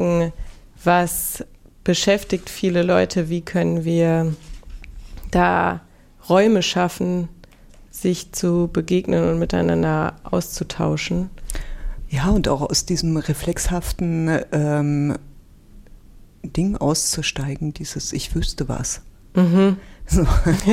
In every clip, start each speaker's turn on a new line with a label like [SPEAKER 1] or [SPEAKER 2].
[SPEAKER 1] gucken, was beschäftigt viele Leute, wie können wir da Räume schaffen, sich zu begegnen und miteinander auszutauschen.
[SPEAKER 2] Ja, und auch aus diesem reflexhaften Ding auszusteigen, dieses Ich wüsste was.
[SPEAKER 1] Mhm.
[SPEAKER 2] So.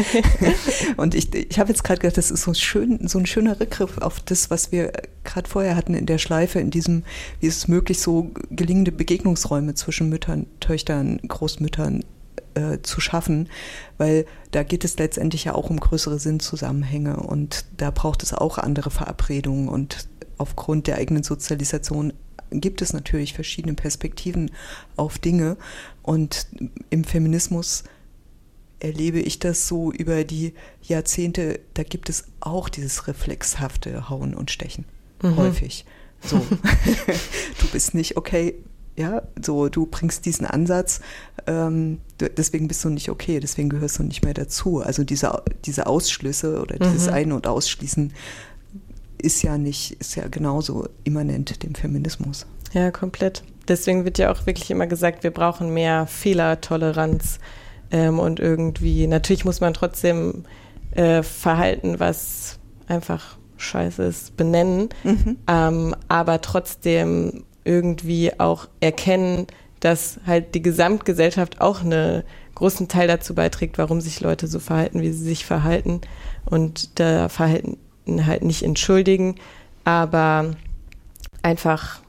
[SPEAKER 2] Und ich habe jetzt gerade gedacht, das ist so ein schöner Rückgriff auf das, was wir gerade vorher hatten in der Schleife, in diesem, wie ist es möglich, so gelingende Begegnungsräume zwischen Müttern, Töchtern, Großmüttern zu schaffen, weil da geht es letztendlich ja auch um größere Sinnzusammenhänge und da braucht es auch andere Verabredungen und aufgrund der eigenen Sozialisation gibt es natürlich verschiedene Perspektiven auf Dinge und im Feminismus erlebe ich das so über die Jahrzehnte, da gibt es auch dieses reflexhafte Hauen und Stechen, häufig. So, du bist nicht okay, ja, so, du bringst diesen Ansatz, deswegen bist du nicht okay, deswegen gehörst du nicht mehr dazu. Also diese Ausschlüsse oder dieses Ein- und Ausschließen ist ja genauso immanent dem Feminismus.
[SPEAKER 1] Ja, komplett. Deswegen wird ja auch wirklich immer gesagt, wir brauchen mehr Fehlertoleranz und irgendwie, natürlich muss man trotzdem Verhalten, was einfach scheiße ist, benennen, aber trotzdem irgendwie auch erkennen, dass halt die Gesamtgesellschaft auch einen großen Teil dazu beiträgt, warum sich Leute so verhalten, wie sie sich verhalten und da Verhalten halt nicht entschuldigen, aber einfach,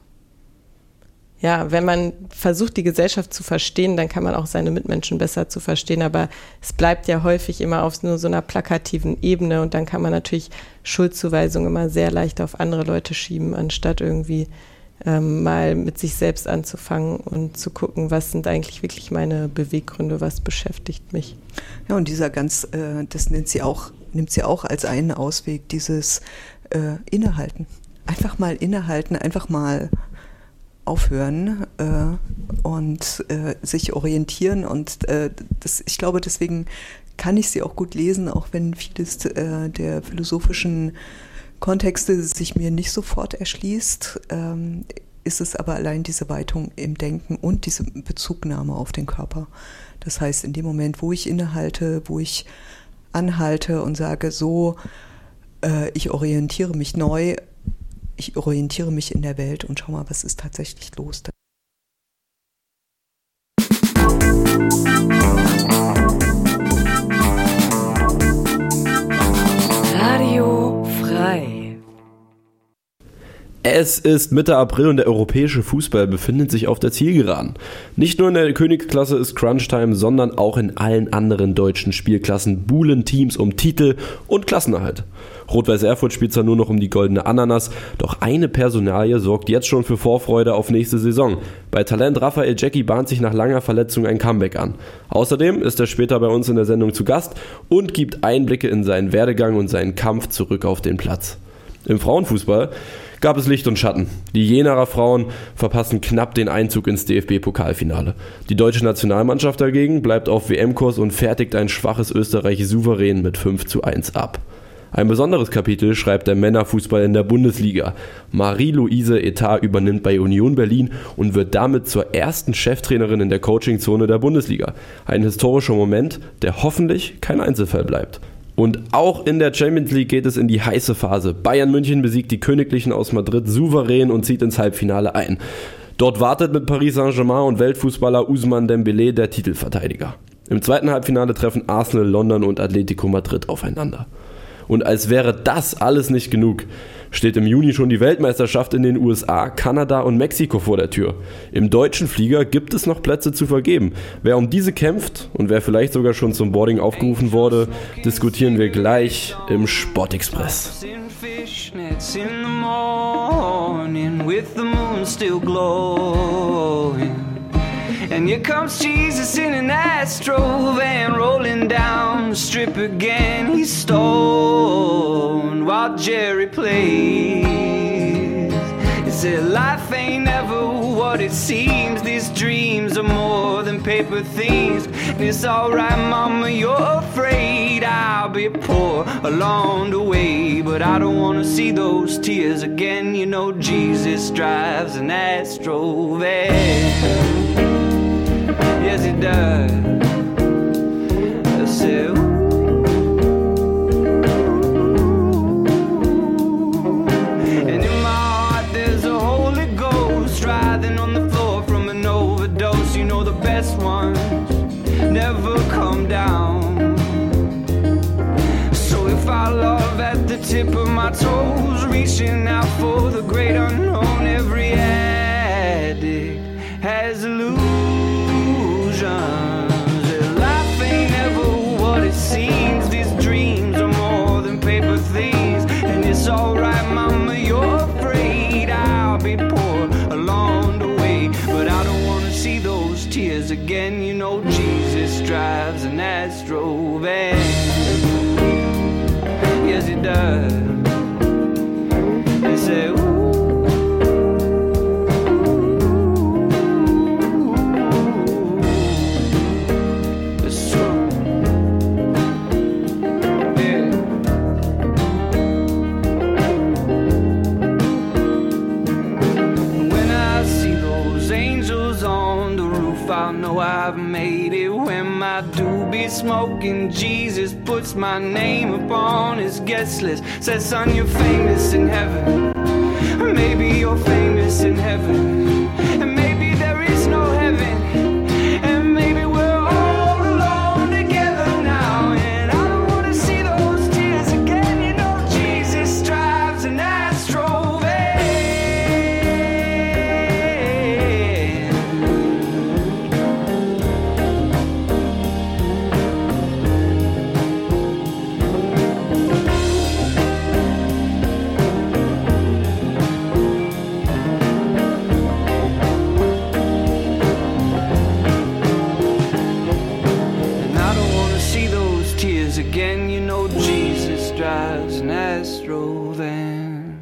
[SPEAKER 1] ja, wenn man versucht, die Gesellschaft zu verstehen, dann kann man auch seine Mitmenschen besser zu verstehen, aber es bleibt ja häufig immer auf nur so einer plakativen Ebene und dann kann man natürlich Schuldzuweisungen immer sehr leicht auf andere Leute schieben, anstatt irgendwie mal mit sich selbst anzufangen und zu gucken, was sind eigentlich wirklich meine Beweggründe, was beschäftigt mich.
[SPEAKER 2] Ja, und dieser das nimmt sie auch als einen Ausweg, dieses Innehalten. Einfach mal innehalten, einfach mal aufhören und sich orientieren und ich glaube, deswegen kann ich sie auch gut lesen, auch wenn vieles der philosophischen Kontexte sich mir nicht sofort erschließt, ist es aber allein diese Weitung im Denken und diese Bezugnahme auf den Körper. Das heißt, in dem Moment, wo ich innehalte, wo ich anhalte und sage, so, ich orientiere mich neu, ich orientiere mich in der Welt und schau mal, was ist tatsächlich los.
[SPEAKER 3] Radio frei.
[SPEAKER 4] Es ist Mitte April und der europäische Fußball befindet sich auf der Zielgeraden. Nicht nur in der Königsklasse ist Crunchtime, sondern auch in allen anderen deutschen Spielklassen buhlen Teams um Titel und Klassenerhalt. Rot-Weiß Erfurt spielt zwar nur noch um die goldene Ananas, doch eine Personalie sorgt jetzt schon für Vorfreude auf nächste Saison. Bei Talent Raphael Jecki bahnt sich nach langer Verletzung ein Comeback an. Außerdem ist er später bei uns in der Sendung zu Gast und gibt Einblicke in seinen Werdegang und seinen Kampf zurück auf den Platz. Im Frauenfußball gab es Licht und Schatten. Die Jenaer Frauen verpassen knapp den Einzug ins DFB-Pokalfinale. Die deutsche Nationalmannschaft dagegen bleibt auf WM-Kurs und fertigt ein schwaches Österreich souverän mit 5:1 ab. Ein besonderes Kapitel schreibt der Männerfußball in der Bundesliga. Marie-Louise Etat übernimmt bei Union Berlin und wird damit zur ersten Cheftrainerin in der Coachingzone der Bundesliga. Ein historischer Moment, der hoffentlich kein Einzelfall bleibt. Und auch in der Champions League geht es in die heiße Phase. Bayern München besiegt die Königlichen aus Madrid souverän und zieht ins Halbfinale ein. Dort wartet mit Paris Saint-Germain und Weltfußballer Ousmane Dembélé der Titelverteidiger. Im zweiten Halbfinale treffen Arsenal London und Atletico Madrid aufeinander. Und als wäre das alles nicht genug, steht im Juni schon die Weltmeisterschaft in den USA, Kanada und Mexiko vor der Tür. Im deutschen Flieger gibt es noch Plätze zu vergeben. Wer um diese kämpft und wer vielleicht sogar schon zum Boarding aufgerufen wurde, diskutieren wir gleich im Sportexpress.
[SPEAKER 5] And here comes Jesus in an Astro van, rolling down the strip again. He's stoned while Jerry plays. He said life ain't never what what it seems. These dreams are more than paper things. And it's alright, mama, you're afraid I'll be poor along the way. But I don't wanna see those tears again. You know Jesus drives an Astro van. Yes, he does. I said, and in my heart there's a Holy Ghost writhing on the floor from an overdose. You know the best ones never come down. So if I love at the tip of my toes, reaching out for the great unknown, every addict has illusions. Life ain't ever what it seems. These dreams are more than paper things. And it's alright, mama, you're afraid I'll be poor along the way. But I don't wanna see those tears again. You know Jesus drives an Astro van. Yes, he does. They say, ooh. It's true. Yeah. When I see those angels on the roof, I'll know I've made it. When my doobie smoking, Jesus puts my name upon his guest list. Says, son, you're famous in heaven. Maybe you're famous in heaven. And maybe there is no heaven. And maybe we're all alone together now. And I don't want to see those tears again. You know Jesus drives an Astro van. And I don't want to see those tears again. You know Jesus drives an Astro van.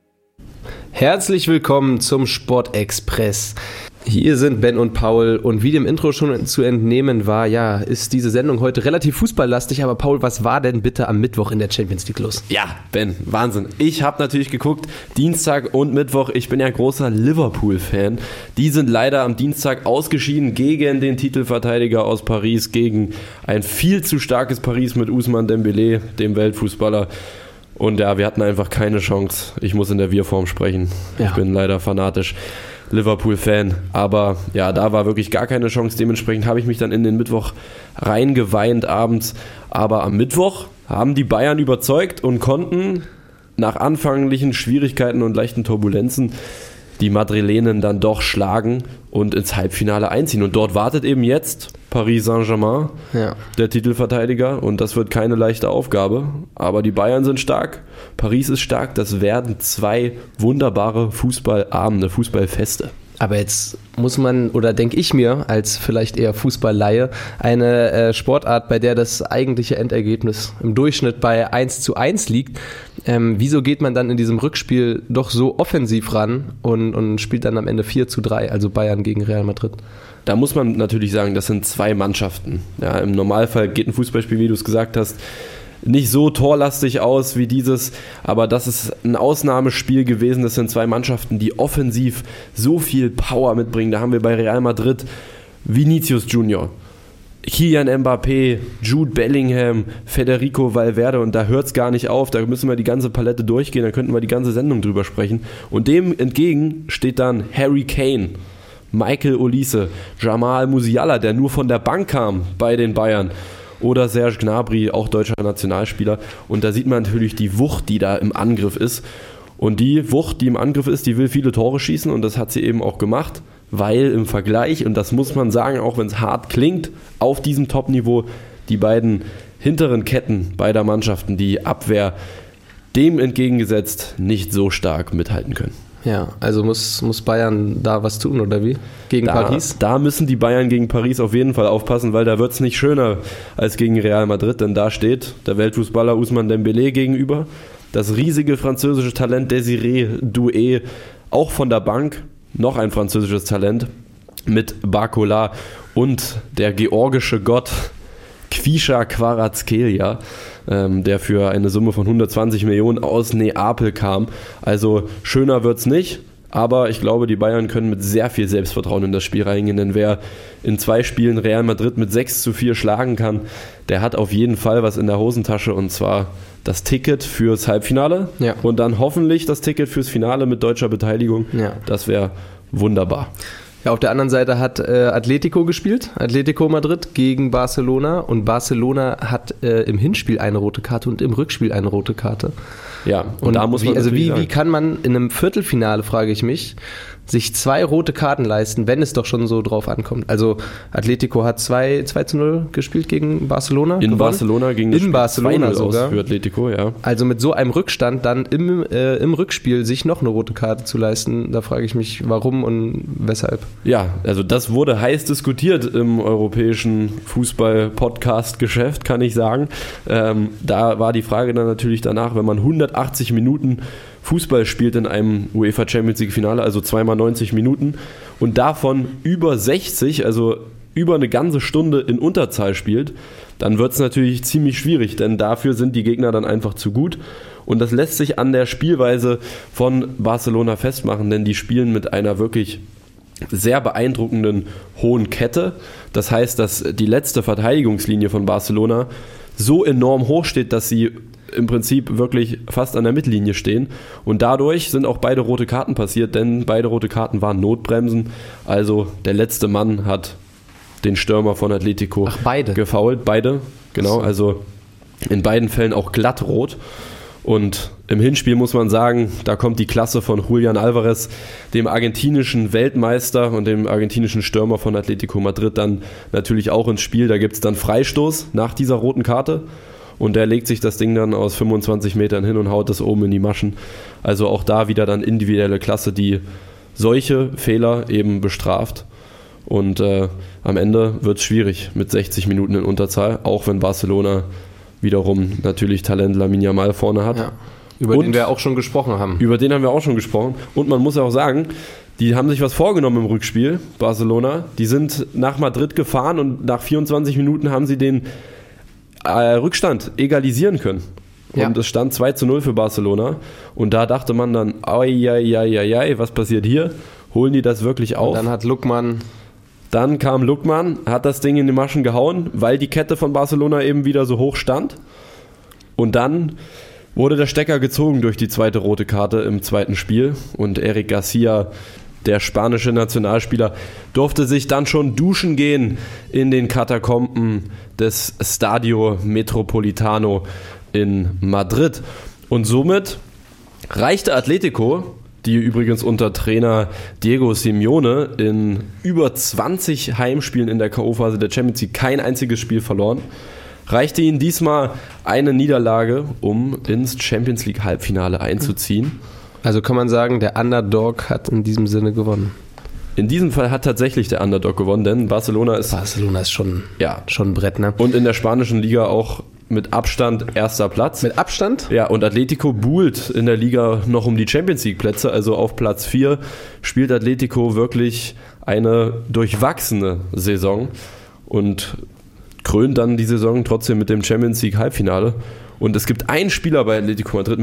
[SPEAKER 6] Herzlich willkommen zum Sportexpress. Hier sind Ben und Paul und wie dem Intro schon zu entnehmen war, ja, ist diese Sendung heute relativ fußballlastig, aber Paul, was war denn bitte am Mittwoch in der Champions League los?
[SPEAKER 4] Ja, Ben, Wahnsinn. Ich habe natürlich geguckt, Dienstag und Mittwoch. Ich bin ja großer Liverpool-Fan. Die sind leider am Dienstag ausgeschieden gegen den Titelverteidiger aus Paris, gegen ein viel zu starkes Paris mit Ousmane Dembélé, dem Weltfußballer. Und ja, wir hatten einfach keine Chance. Ich muss in der Wir-Form sprechen.
[SPEAKER 6] Ja.
[SPEAKER 4] Ich bin leider fanatisch Liverpool-Fan. Aber ja, da war wirklich gar keine Chance. Dementsprechend habe ich mich dann in den Mittwoch reingeweint abends. Aber am Mittwoch haben die Bayern überzeugt und konnten nach anfänglichen Schwierigkeiten und leichten Turbulenzen die Madrilenen dann doch schlagen und ins Halbfinale einziehen. Und dort wartet eben jetzt Paris Saint-Germain,
[SPEAKER 6] Ja.
[SPEAKER 4] der Titelverteidiger, und das wird keine leichte Aufgabe. Aber die Bayern sind stark, Paris ist stark, das werden zwei wunderbare Fußballabende, Fußballfeste.
[SPEAKER 6] Aber jetzt muss man, oder denke ich mir, als vielleicht eher Fußballleihe, eine Sportart, bei der das eigentliche Endergebnis im Durchschnitt bei 1:1 liegt. Wieso geht man dann in diesem Rückspiel doch so offensiv ran und spielt dann am Ende 4:3, also Bayern gegen Real Madrid?
[SPEAKER 4] Da muss man natürlich sagen, das sind zwei Mannschaften. Ja, im Normalfall geht ein Fußballspiel, wie du es gesagt hast, nicht so torlastig aus wie dieses, aber das ist ein Ausnahmespiel gewesen. Das sind zwei Mannschaften, die offensiv so viel Power mitbringen. Da haben wir bei Real Madrid Vinicius Junior, Kylian Mbappé, Jude Bellingham, Federico Valverde, und da hört es gar nicht auf. Da müssen wir die ganze Palette durchgehen, da könnten wir die ganze Sendung drüber sprechen. Und dem entgegen steht dann Harry Kane, Michael Olise, Jamal Musiala, der nur von der Bank kam bei den Bayern, oder Serge Gnabry, auch deutscher Nationalspieler. Und da sieht man natürlich die Wucht, die da im Angriff ist. Und die Wucht, die im Angriff ist, die will viele Tore schießen, und das hat sie eben auch gemacht, weil im Vergleich, und das muss man sagen, auch wenn es hart klingt, auf diesem Top-Niveau die beiden hinteren Ketten beider Mannschaften, die Abwehr, dem entgegengesetzt nicht so stark mithalten können.
[SPEAKER 6] Ja, also muss Bayern da was tun, oder wie? Gegen Paris?
[SPEAKER 4] Da müssen die Bayern gegen Paris auf jeden Fall aufpassen, weil da wird es nicht schöner als gegen Real Madrid, denn da steht der Weltfußballer Ousmane Dembélé gegenüber, das riesige französische Talent Désiré Doué, auch von der Bank, noch ein französisches Talent mit Barcola und der georgische Gott Kvisha Kvaratskhelia, der für eine Summe von 120 Millionen aus Neapel kam. Also schöner wird's nicht, aber ich glaube, die Bayern können mit sehr viel Selbstvertrauen in das Spiel reingehen, denn wer in 2 Spielen Real Madrid mit 6:4 schlagen kann, der hat auf jeden Fall was in der Hosentasche, und zwar das Ticket fürs Halbfinale und dann hoffentlich das Ticket fürs Finale mit deutscher Beteiligung. Ja. Das wäre wunderbar.
[SPEAKER 6] Ja, auf der anderen Seite hat Atletico gespielt, Atletico Madrid gegen Barcelona, und Barcelona hat im Hinspiel eine rote Karte und im Rückspiel eine rote Karte.
[SPEAKER 4] Ja, und da muss man
[SPEAKER 6] wie kann man in einem Viertelfinale, frage ich mich, sich 2 rote Karten leisten, wenn es doch schon so drauf ankommt. Also Atletico hat 2:0 gespielt gegen Barcelona.
[SPEAKER 4] In gewonnen. Barcelona gegen
[SPEAKER 6] in Barcelona sogar.
[SPEAKER 4] Für Atletico, ja.
[SPEAKER 6] Also mit so einem Rückstand dann im Rückspiel sich noch eine rote Karte zu leisten, da frage ich mich, warum und weshalb.
[SPEAKER 4] Ja, also das wurde heiß diskutiert im europäischen Fußball-Podcast-Geschäft, kann ich sagen. Da war die Frage dann natürlich danach, wenn man 180 Minuten Fußball spielt in einem UEFA Champions League Finale, also 2x 90 Minuten, und davon über 60, also über eine ganze Stunde in Unterzahl spielt, dann wird es natürlich ziemlich schwierig, denn dafür sind die Gegner dann einfach zu gut, und das lässt sich an der Spielweise von Barcelona festmachen, denn die spielen mit einer wirklich sehr beeindruckenden hohen Kette. Das heißt, dass die letzte Verteidigungslinie von Barcelona so enorm hoch steht, dass sie im Prinzip wirklich fast an der Mittellinie stehen, und dadurch sind auch beide rote Karten passiert, denn beide rote Karten waren Notbremsen, also der letzte Mann hat den Stürmer von Atletico gefoult, beide, genau, also in beiden Fällen auch glatt rot. Und im Hinspiel muss man sagen, da kommt die Klasse von Julián Álvarez, dem argentinischen Weltmeister und dem argentinischen Stürmer von Atletico Madrid, dann natürlich auch ins Spiel. Da gibt es dann Freistoß nach dieser roten Karte, und der legt sich das Ding dann aus 25 Metern hin und haut das oben in die Maschen. Also auch da wieder dann individuelle Klasse, die solche Fehler eben bestraft. Und am Ende wird es schwierig mit 60 Minuten in Unterzahl, auch wenn Barcelona wiederum natürlich Talent Lamine Yamal vorne hat. Ja,
[SPEAKER 6] über den wir auch schon gesprochen haben.
[SPEAKER 4] Über den haben wir auch schon gesprochen. Und man muss ja auch sagen, die haben sich was vorgenommen im Rückspiel, Barcelona. Die sind nach Madrid gefahren und nach 24 Minuten haben sie den Rückstand egalisieren können. Und es stand 2:0 für Barcelona. Und da dachte man dann, was passiert hier? Holen die das wirklich auf?
[SPEAKER 6] Und
[SPEAKER 4] dann kam Lookman, hat das Ding in die Maschen gehauen, weil die Kette von Barcelona eben wieder so hoch stand. Und dann wurde der Stecker gezogen durch die zweite rote Karte im zweiten Spiel. Und Eric Garcia, der spanische Nationalspieler, durfte sich dann schon duschen gehen in den Katakomben des Stadio Metropolitano in Madrid. Und somit reichte Atletico, die übrigens unter Trainer Diego Simeone in über 20 Heimspielen in der K.O.-Phase der Champions League kein einziges Spiel verloren, reichte ihnen diesmal eine Niederlage, um ins Champions League Halbfinale einzuziehen.
[SPEAKER 6] Also kann man sagen, der Underdog hat in diesem Sinne gewonnen.
[SPEAKER 4] In diesem Fall hat tatsächlich der Underdog gewonnen, denn Barcelona ist
[SPEAKER 6] schon ein Brett, ne?
[SPEAKER 4] Und in der spanischen Liga auch mit Abstand erster Platz.
[SPEAKER 6] Mit Abstand?
[SPEAKER 4] Ja, und Atletico buhlt in der Liga noch um die Champions League Plätze, also auf Platz 4 spielt Atletico wirklich eine durchwachsene Saison und krönt dann die Saison trotzdem mit dem Champions League Halbfinale. Und es gibt einen Spieler bei Atletico Madrid,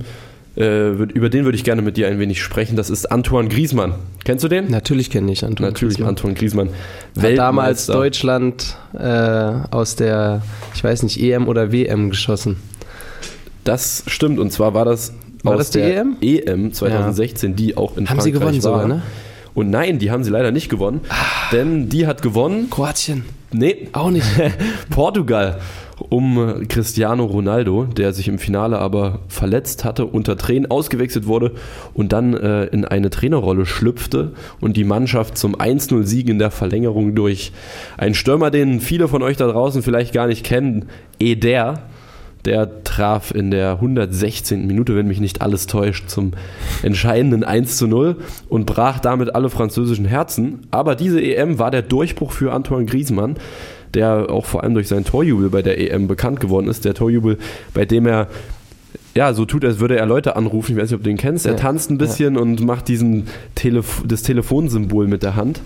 [SPEAKER 4] über den würde ich gerne mit dir ein wenig sprechen. Das ist Antoine Griezmann. Kennst du den?
[SPEAKER 6] Natürlich kenne ich Antoine
[SPEAKER 4] Griezmann.
[SPEAKER 6] Hat damals Deutschland aus der, ich weiß nicht, EM oder WM geschossen.
[SPEAKER 4] Das stimmt. Und zwar war das
[SPEAKER 6] die
[SPEAKER 4] der EM 2016, die auch in Frankreich war.
[SPEAKER 6] Haben sie gewonnen sogar, ne?
[SPEAKER 4] Und nein, die haben sie leider nicht gewonnen. Denn die hat gewonnen...
[SPEAKER 6] Kroatien.
[SPEAKER 4] Nee.
[SPEAKER 6] Auch nicht.
[SPEAKER 4] Portugal. Um Cristiano Ronaldo, der sich im Finale aber verletzt hatte, unter Tränen ausgewechselt wurde und dann in eine Trainerrolle schlüpfte und die Mannschaft zum 1:0-Sieg in der Verlängerung durch einen Stürmer, den viele von euch da draußen vielleicht gar nicht kennen, Eder, der traf in der 116. Minute, wenn mich nicht alles täuscht, zum entscheidenden 1:0 und brach damit alle französischen Herzen. Aber diese EM war der Durchbruch für Antoine Griezmann, der auch vor allem durch seinen Torjubel bei der EM bekannt geworden ist. Der Torjubel, bei dem er ja, so tut, als würde er Leute anrufen. Ich weiß nicht, ob du den kennst. Er tanzt ein bisschen und macht das Telefonsymbol mit der Hand.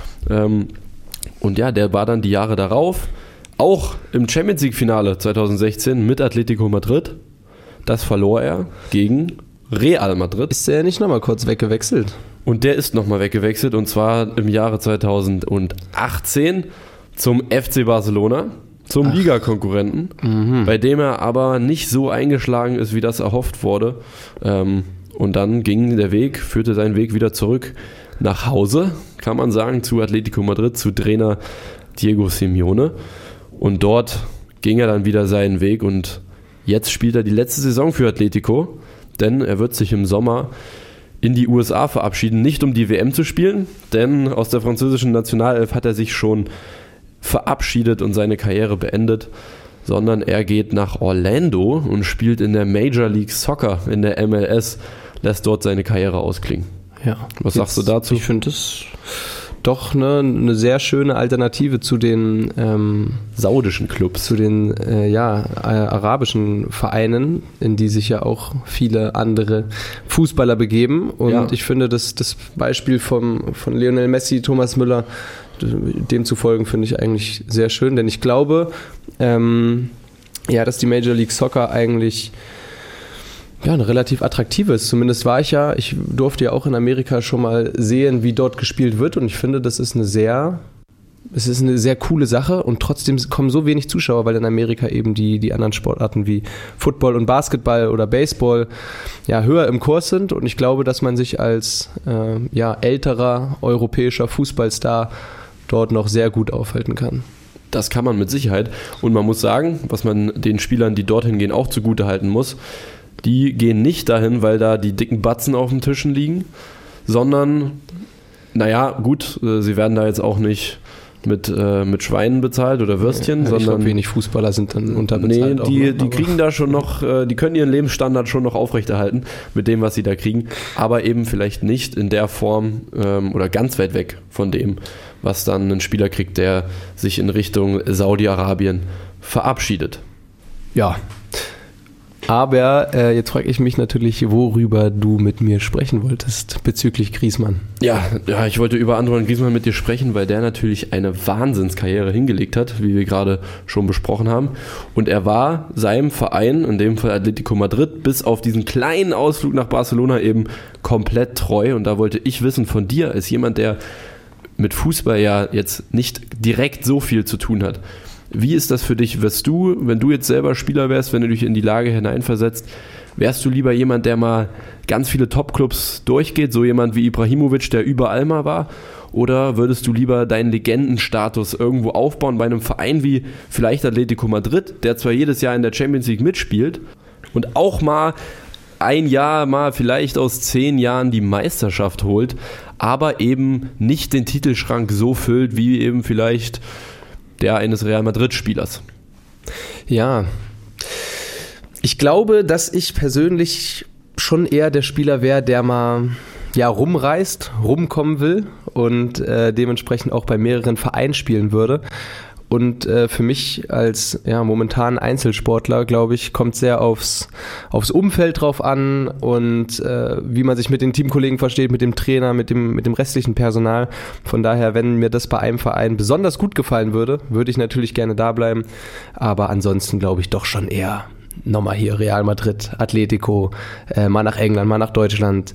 [SPEAKER 4] Und ja, der war dann die Jahre darauf auch im Champions League-Finale 2016 mit Atletico Madrid. Das verlor er gegen Real Madrid.
[SPEAKER 6] Ist der nicht nochmal kurz weggewechselt?
[SPEAKER 4] Und der ist nochmal weggewechselt, und zwar im Jahre 2018 zum FC Barcelona, zum Ligakonkurrenten, bei dem er aber nicht so eingeschlagen ist, wie das erhofft wurde. Und dann führte sein Weg wieder zurück nach Hause, kann man sagen, zu Atletico Madrid, zu Trainer Diego Simeone. Und dort ging er dann wieder seinen Weg, und jetzt spielt er die letzte Saison für Atletico, denn er wird sich im Sommer in die USA verabschieden, nicht um die WM zu spielen, denn aus der französischen Nationalelf hat er sich schon verabschiedet und seine Karriere beendet, sondern er geht nach Orlando und spielt in der Major League Soccer, in der MLS, lässt dort seine Karriere ausklingen.
[SPEAKER 6] Ja.
[SPEAKER 4] Was sagst du dazu?
[SPEAKER 6] Ich finde das doch eine sehr schöne Alternative zu den
[SPEAKER 4] saudischen Clubs,
[SPEAKER 6] zu den arabischen Vereinen, in die sich ja auch viele andere Fußballer begeben. Und ich finde, das Beispiel von Lionel Messi, Thomas Müller, dem zu folgen, finde ich eigentlich sehr schön, denn ich glaube, dass die Major League Soccer eigentlich eine relativ attraktive ist. Zumindest ich durfte ja auch in Amerika schon mal sehen, wie dort gespielt wird, und ich finde, das ist eine sehr coole Sache, und trotzdem kommen so wenig Zuschauer, weil in Amerika eben die anderen Sportarten wie Football und Basketball oder Baseball höher im Kurs sind, und ich glaube, dass man sich als älterer europäischer Fußballstar dort noch sehr gut aufhalten kann.
[SPEAKER 4] Das kann man mit Sicherheit, und man muss sagen, was man den Spielern, die dorthin gehen, auch zugutehalten muss: Die gehen nicht dahin, weil da die dicken Batzen auf den Tischen liegen, sondern, sie werden da jetzt auch nicht mit Schweinen bezahlt oder Würstchen, sondern...
[SPEAKER 6] Ich glaube, wenig Fußballer sind dann unterbezahlt.
[SPEAKER 4] Nee, die kriegen da schon noch, die können ihren Lebensstandard schon noch aufrechterhalten mit dem, was sie da kriegen, aber eben vielleicht nicht in der Form oder ganz weit weg von dem, was dann ein Spieler kriegt, der sich in Richtung Saudi-Arabien verabschiedet.
[SPEAKER 6] Ja. Aber jetzt frage ich mich natürlich, worüber du mit mir sprechen wolltest bezüglich Griezmann.
[SPEAKER 4] Ja, ich wollte über Antoine Griezmann mit dir sprechen, weil der natürlich eine Wahnsinnskarriere hingelegt hat, wie wir gerade schon besprochen haben. Und er war seinem Verein, in dem Fall Atletico Madrid, bis auf diesen kleinen Ausflug nach Barcelona eben komplett treu. Und da wollte ich wissen von dir, als jemand, der mit Fußball ja jetzt nicht direkt so viel zu tun hat: Wie ist das für dich? Wirst du, wenn du jetzt selber Spieler wärst, wenn du dich in die Lage hineinversetzt, wärst du lieber jemand, der mal ganz viele Topclubs durchgeht, so jemand wie Ibrahimovic, der überall mal war? Oder würdest du lieber deinen Legendenstatus irgendwo aufbauen bei einem Verein wie vielleicht Atletico Madrid, der zwar jedes Jahr in der Champions League mitspielt und auch mal ein Jahr mal vielleicht aus 10 Jahren die Meisterschaft holt, aber eben nicht den Titelschrank so füllt wie eben vielleicht der eines Real Madrid-Spielers?
[SPEAKER 6] Ja, ich glaube, dass ich persönlich schon eher der Spieler wäre, der mal rumreist, rumkommen will und dementsprechend auch bei mehreren Vereinen spielen würde. Und für mich als momentan Einzelsportler, glaube ich, kommt sehr aufs Umfeld drauf an und wie man sich mit den Teamkollegen versteht, mit dem Trainer, mit dem restlichen Personal. Von daher, wenn mir das bei einem Verein besonders gut gefallen würde, würde ich natürlich gerne da bleiben. Aber ansonsten glaube ich doch schon eher nochmal hier Real Madrid, Atletico, mal nach England, mal nach Deutschland.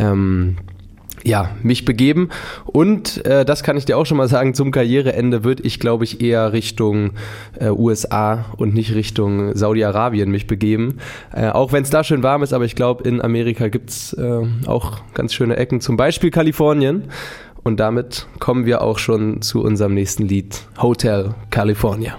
[SPEAKER 6] Mich begeben, und das kann ich dir auch schon mal sagen, zum Karriereende würde ich, glaube ich, eher Richtung USA und nicht Richtung Saudi-Arabien mich begeben, auch wenn es da schön warm ist, aber ich glaube, in Amerika gibt es auch ganz schöne Ecken, zum Beispiel Kalifornien, und damit kommen wir auch schon zu unserem nächsten Lied, Hotel California.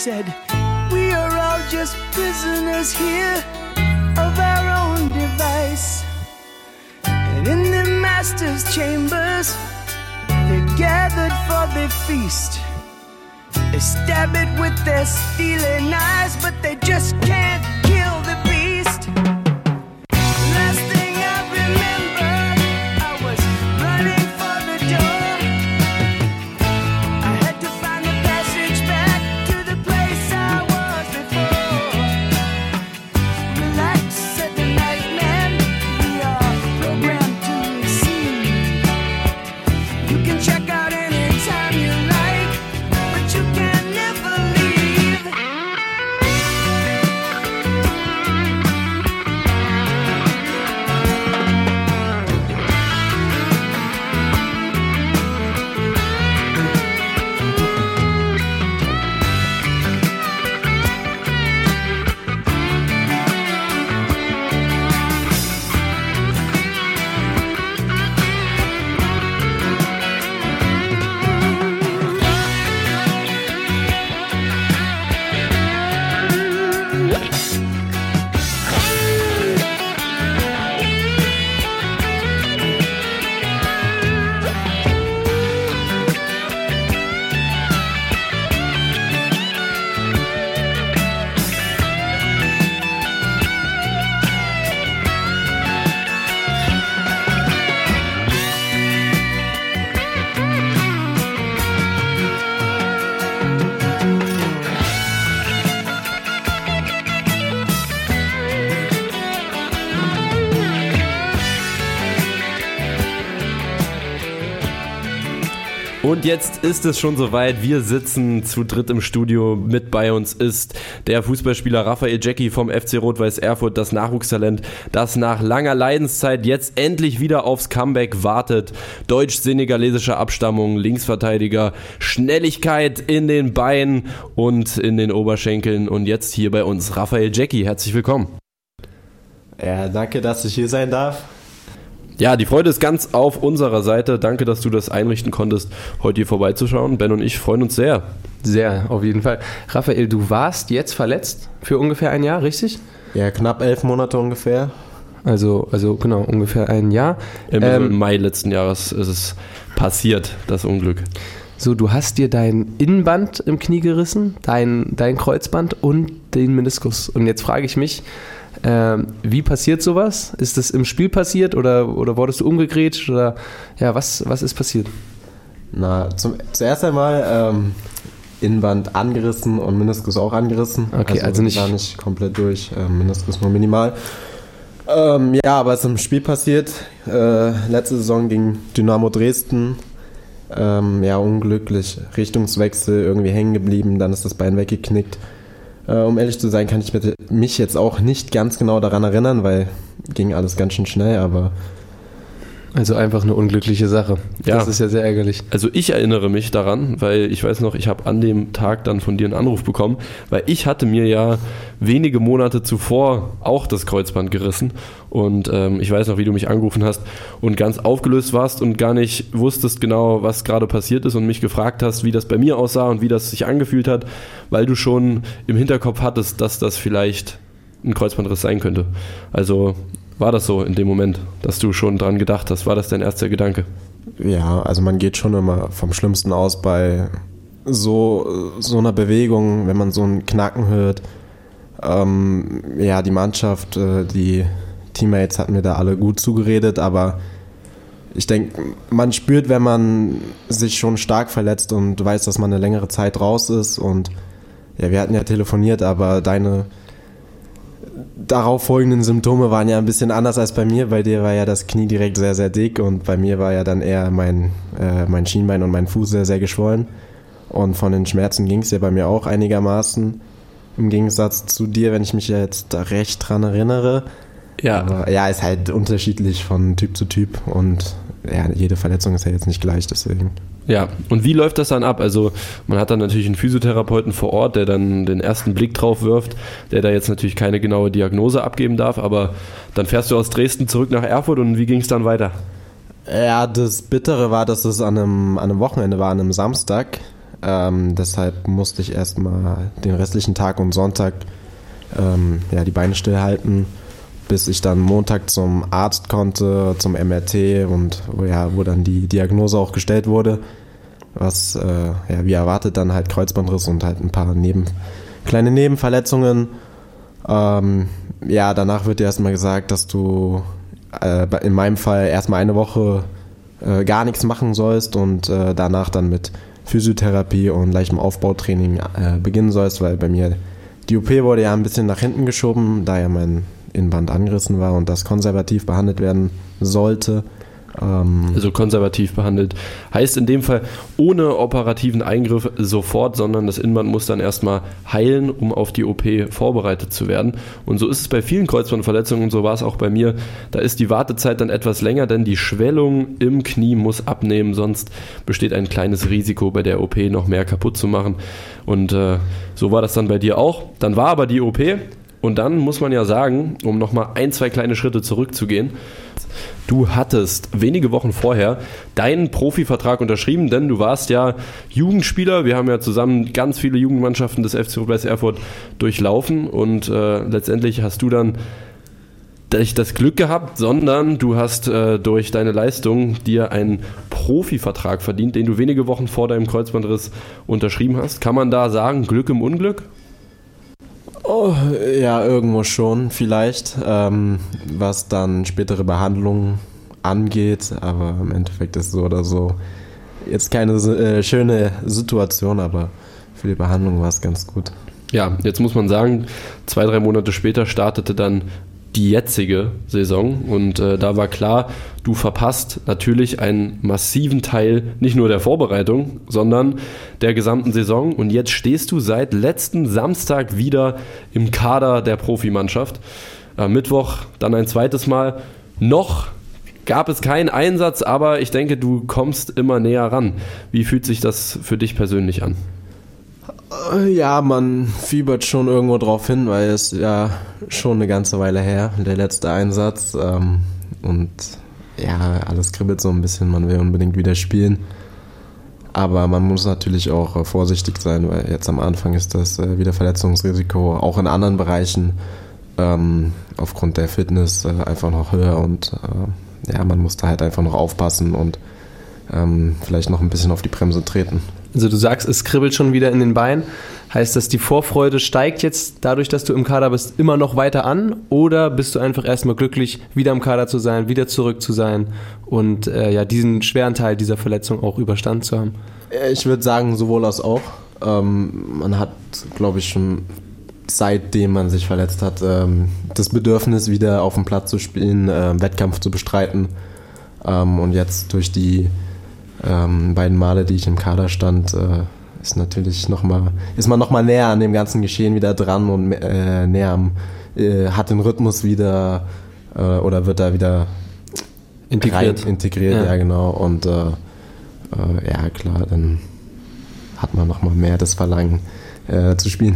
[SPEAKER 7] said, we are all just prisoners here of our own device. And in the master's chambers, they're gathered for the feast. They stab it with their steely knives, but they just can't kill the beast. Last thing I remember, I was running for the door. I had to find the passage back to the place I was before. Relax, said the night man, we are programmed to receive. You can check out anytime you like, but you can never leave.
[SPEAKER 4] Und jetzt ist es schon soweit. Wir sitzen zu dritt im Studio. Mit bei uns ist der Fußballspieler Raphael Jecki vom FC Rot-Weiß Erfurt, das Nachwuchstalent, das nach langer Leidenszeit jetzt endlich wieder aufs Comeback wartet. Deutsch-senegalesischer Abstammung, Linksverteidiger, Schnelligkeit in den Beinen und in den Oberschenkeln. Und jetzt hier bei uns Raphael Jecki. Herzlich willkommen.
[SPEAKER 8] Ja, danke, dass ich hier sein darf.
[SPEAKER 4] Ja, die Freude ist ganz auf unserer Seite. Danke, dass du das einrichten konntest, heute hier vorbeizuschauen. Ben und ich freuen uns sehr.
[SPEAKER 6] Sehr, auf jeden Fall. Raphael, du warst jetzt verletzt für ungefähr ein Jahr, richtig?
[SPEAKER 8] Ja, knapp 11 Monate ungefähr.
[SPEAKER 6] Also genau, ungefähr ein Jahr.
[SPEAKER 4] Im Mai letzten Jahres ist es passiert, das Unglück.
[SPEAKER 6] So, du hast dir dein Innenband im Knie gerissen, dein Kreuzband und den Meniskus. Und jetzt frage ich mich, wie passiert sowas? Ist das im Spiel passiert oder wurdest du umgegrätscht? Oder ja, was ist passiert?
[SPEAKER 8] Na, zuerst einmal Innenband angerissen und Meniskus auch angerissen.
[SPEAKER 6] Okay, also nicht.
[SPEAKER 8] War nicht komplett durch, Meniskus nur minimal. Ja, aber es ist im Spiel passiert. Letzte Saison gegen Dynamo Dresden. Ja, unglücklich. Richtungswechsel, irgendwie hängen geblieben, dann ist das Bein weggeknickt. Um ehrlich zu sein, kann ich mich jetzt auch nicht ganz genau daran erinnern, weil ging alles ganz schön schnell, aber...
[SPEAKER 6] Also einfach eine unglückliche Sache.
[SPEAKER 4] Ja.
[SPEAKER 6] Das ist ja sehr ärgerlich.
[SPEAKER 4] Also ich erinnere mich daran, weil ich weiß noch, ich habe an dem Tag dann von dir einen Anruf bekommen, weil ich hatte mir ja wenige Monate zuvor auch das Kreuzband gerissen und ich weiß noch, wie du mich angerufen hast und ganz aufgelöst warst und gar nicht wusstest genau, was gerade passiert ist und mich gefragt hast, wie das bei mir aussah und wie das sich angefühlt hat, weil du schon im Hinterkopf hattest, dass das vielleicht ein Kreuzbandriss sein könnte. Also war das so in dem Moment, dass du schon dran gedacht hast? War das dein erster Gedanke?
[SPEAKER 8] Ja, also man geht schon immer vom Schlimmsten aus bei so einer Bewegung, wenn man so einen Knacken hört. Ja, die Mannschaft, die Teammates hatten mir da alle gut zugeredet, aber ich denke, man spürt, wenn man sich schon stark verletzt und weiß, dass man eine längere Zeit raus ist und ja, wir hatten ja telefoniert, aber deine darauf folgenden Symptome waren ja ein bisschen anders als bei mir. Bei dir war ja das Knie direkt sehr, sehr dick und bei mir war ja dann eher mein Schienbein und mein Fuß sehr, sehr geschwollen. Und von den Schmerzen ging es ja bei mir auch einigermaßen. Im Gegensatz zu dir, wenn ich mich jetzt da recht dran erinnere.
[SPEAKER 4] Ja.
[SPEAKER 8] Aber ja, ist halt unterschiedlich von Typ zu Typ und ja, jede Verletzung ist ja jetzt nicht gleich, deswegen.
[SPEAKER 4] Ja, und wie läuft das dann ab? Also man hat dann natürlich einen Physiotherapeuten vor Ort, der dann den ersten Blick drauf wirft, der da jetzt natürlich keine genaue Diagnose abgeben darf, aber dann fährst du aus Dresden zurück nach Erfurt und wie ging es dann weiter?
[SPEAKER 8] Ja, das Bittere war, dass es an einem Wochenende war, an einem Samstag. Deshalb musste ich erstmal den restlichen Tag und Sonntag die Beine stillhalten, bis ich dann Montag zum Arzt konnte, zum MRT und wo dann die Diagnose auch gestellt wurde, was wie erwartet dann halt Kreuzbandriss und halt ein paar kleine Nebenverletzungen. Danach wird dir erstmal gesagt, dass du in meinem Fall erstmal eine Woche gar nichts machen sollst und danach dann mit Physiotherapie und leichtem Aufbautraining beginnen sollst, weil bei mir die OP wurde ja ein bisschen nach hinten geschoben, da ja mein Innenband angerissen war und das konservativ behandelt werden sollte.
[SPEAKER 4] Also konservativ behandelt. Heißt in dem Fall ohne operativen Eingriff sofort, sondern das Innenband muss dann erstmal heilen, um auf die OP vorbereitet zu werden. Und so ist es bei vielen Kreuzbandverletzungen und so war es auch bei mir. Da ist die Wartezeit dann etwas länger, denn die Schwellung im Knie muss abnehmen, sonst besteht ein kleines Risiko bei der OP noch mehr kaputt zu machen. Und so war das dann bei dir auch. Dann war aber die OP und dann muss man ja sagen, um nochmal 1-2 kleine Schritte zurückzugehen, du hattest wenige Wochen vorher deinen Profivertrag unterschrieben, denn du warst ja Jugendspieler. Wir haben ja zusammen ganz viele Jugendmannschaften des FC Rot-Weiß Erfurt durchlaufen und letztendlich hast du dann nicht das Glück gehabt, sondern du hast durch deine Leistung dir einen Profivertrag verdient, den du wenige Wochen vor deinem Kreuzbandriss unterschrieben hast. Kann man da sagen, Glück im Unglück?
[SPEAKER 8] Oh, ja, irgendwo schon, vielleicht, was dann spätere Behandlungen angeht, aber im Endeffekt ist so oder so jetzt keine schöne Situation, aber für die Behandlung war es ganz gut.
[SPEAKER 4] Ja, jetzt muss man sagen, 2-3 Monate später startete dann die jetzige Saison und da war klar, du verpasst natürlich einen massiven Teil nicht nur der Vorbereitung, sondern der gesamten Saison und jetzt stehst du seit letzten Samstag wieder im Kader der Profimannschaft. Am Mittwoch dann ein zweites Mal. Noch gab es keinen Einsatz, aber ich denke, du kommst immer näher ran. Wie fühlt sich das für dich persönlich an?
[SPEAKER 8] Ja, man fiebert schon irgendwo drauf hin, weil es ja schon eine ganze Weile her, der letzte Einsatz. Und ja, alles kribbelt so ein bisschen, man will unbedingt wieder spielen. Aber man muss natürlich auch vorsichtig sein, weil jetzt am Anfang ist das Wiederverletzungsrisiko auch in anderen Bereichen aufgrund der Fitness einfach noch höher. Und man muss da halt einfach noch aufpassen und vielleicht noch ein bisschen auf die Bremse treten.
[SPEAKER 6] Also du sagst, es kribbelt schon wieder in den Beinen. Heißt das, die Vorfreude steigt jetzt dadurch, dass du im Kader bist, immer noch weiter an? Oder bist du einfach erstmal glücklich, wieder im Kader zu sein, wieder zurück zu sein und diesen schweren Teil dieser Verletzung auch überstanden zu haben?
[SPEAKER 8] Ich würde sagen, sowohl als auch. Man hat, glaube ich, schon seitdem man sich verletzt hat, das Bedürfnis, wieder auf dem Platz zu spielen, Wettkampf zu bestreiten. Und jetzt durch die beiden Male, die ich im Kader stand, ist man noch mal näher an dem ganzen Geschehen wieder dran und hat den Rhythmus wieder oder wird da wieder integriert, ja genau. Und klar, dann hat man noch mal mehr das Verlangen zu spielen.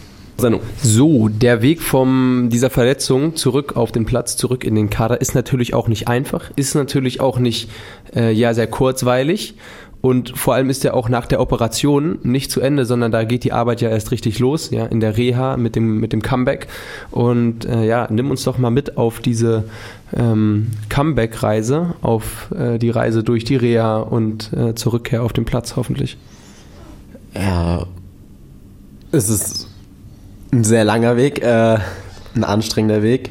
[SPEAKER 6] So, der Weg von dieser Verletzung zurück auf den Platz, zurück in den Kader ist natürlich auch nicht einfach, ist natürlich auch nicht sehr kurzweilig und vor allem ist er auch nach der Operation nicht zu Ende, sondern da geht die Arbeit ja erst richtig los, ja, in der Reha mit dem Comeback und nimm uns doch mal mit auf diese Comeback-Reise, auf die Reise durch die Reha und zur Rückkehr auf den Platz hoffentlich.
[SPEAKER 8] Ja, es ist ein sehr langer Weg, ein anstrengender Weg.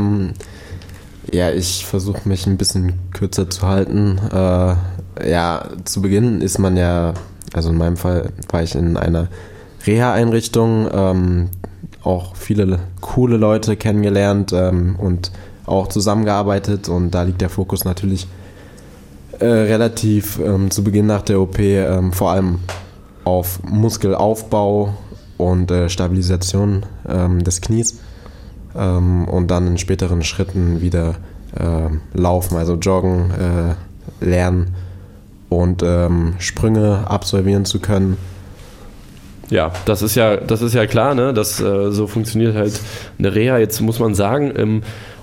[SPEAKER 8] Ich versuche mich ein bisschen kürzer zu halten. Zu Beginn ist man ja, also in meinem Fall war ich in einer Reha-Einrichtung, auch viele coole Leute kennengelernt und auch zusammengearbeitet und da liegt der Fokus natürlich relativ zu Beginn nach der OP vor allem auf Muskelaufbau und Stabilisation des Knies und dann in späteren Schritten wieder laufen, also joggen, lernen und Sprünge absolvieren zu können.
[SPEAKER 4] Ja, das ist ja klar, ne? Das so funktioniert halt eine Reha. Jetzt muss man sagen, im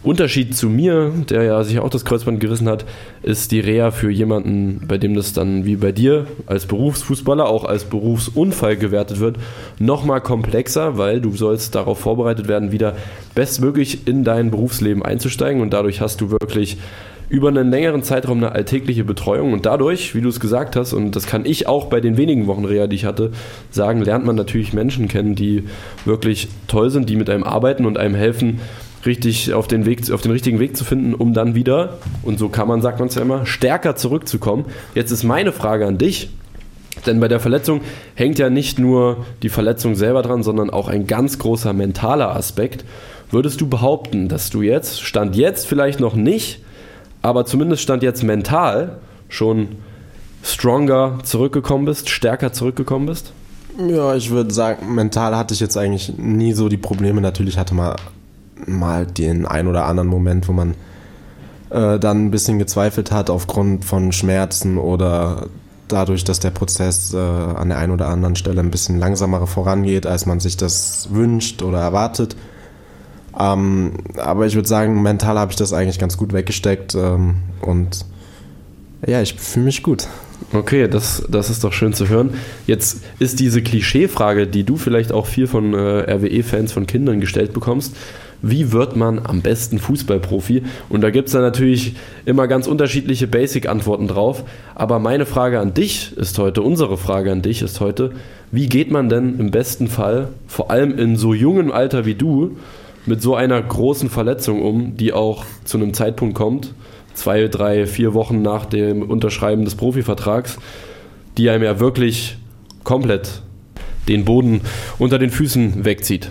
[SPEAKER 4] Unterschied zu mir, der ja sich auch das Kreuzband gerissen hat, ist die Reha für jemanden, bei dem das dann wie bei dir als Berufsfußballer auch als Berufsunfall gewertet wird, nochmal komplexer, weil du sollst darauf vorbereitet werden, wieder bestmöglich in dein Berufsleben einzusteigen und dadurch hast du wirklich über einen längeren Zeitraum eine alltägliche Betreuung und dadurch, wie du es gesagt hast, und das kann ich auch bei den wenigen Wochen Reha, die ich hatte, sagen, lernt man natürlich Menschen kennen, die wirklich toll sind, die mit einem arbeiten und einem helfen, richtig auf den richtigen Weg zu finden, um dann wieder, und so kann man, sagt man es ja immer, stärker zurückzukommen. Jetzt ist meine Frage an dich, denn bei der Verletzung hängt ja nicht nur die Verletzung selber dran, sondern auch ein ganz großer mentaler Aspekt. Würdest du behaupten, dass du jetzt, Stand jetzt vielleicht noch nicht, aber zumindest Stand jetzt mental schon stronger zurückgekommen bist, stärker zurückgekommen bist?
[SPEAKER 8] Ja, ich würde sagen, mental hatte ich jetzt eigentlich nie so die Probleme. Natürlich hatte man mal den ein oder anderen Moment, wo man dann ein bisschen gezweifelt hat aufgrund von Schmerzen oder dadurch, dass der Prozess an der einen oder anderen Stelle ein bisschen langsamer vorangeht, als man sich das wünscht oder erwartet. Aber ich würde sagen, mental habe ich das eigentlich ganz gut weggesteckt und ja, ich fühle mich gut.
[SPEAKER 4] Okay, das ist doch schön zu hören. Jetzt ist diese Klischeefrage, die du vielleicht auch viel von RWE-Fans, von Kindern gestellt bekommst, wie wird man am besten Fußballprofi? Und da gibt es dann natürlich immer ganz unterschiedliche Basic-Antworten drauf. Aber meine Frage an dich ist heute, unsere Frage an dich ist heute, wie geht man denn im besten Fall, vor allem in so jungem Alter wie du, mit so einer großen Verletzung um, die auch zu einem Zeitpunkt kommt, 2, 3, 4 Wochen nach dem Unterschreiben des Profivertrags, die einem ja wirklich komplett den Boden unter den Füßen wegzieht?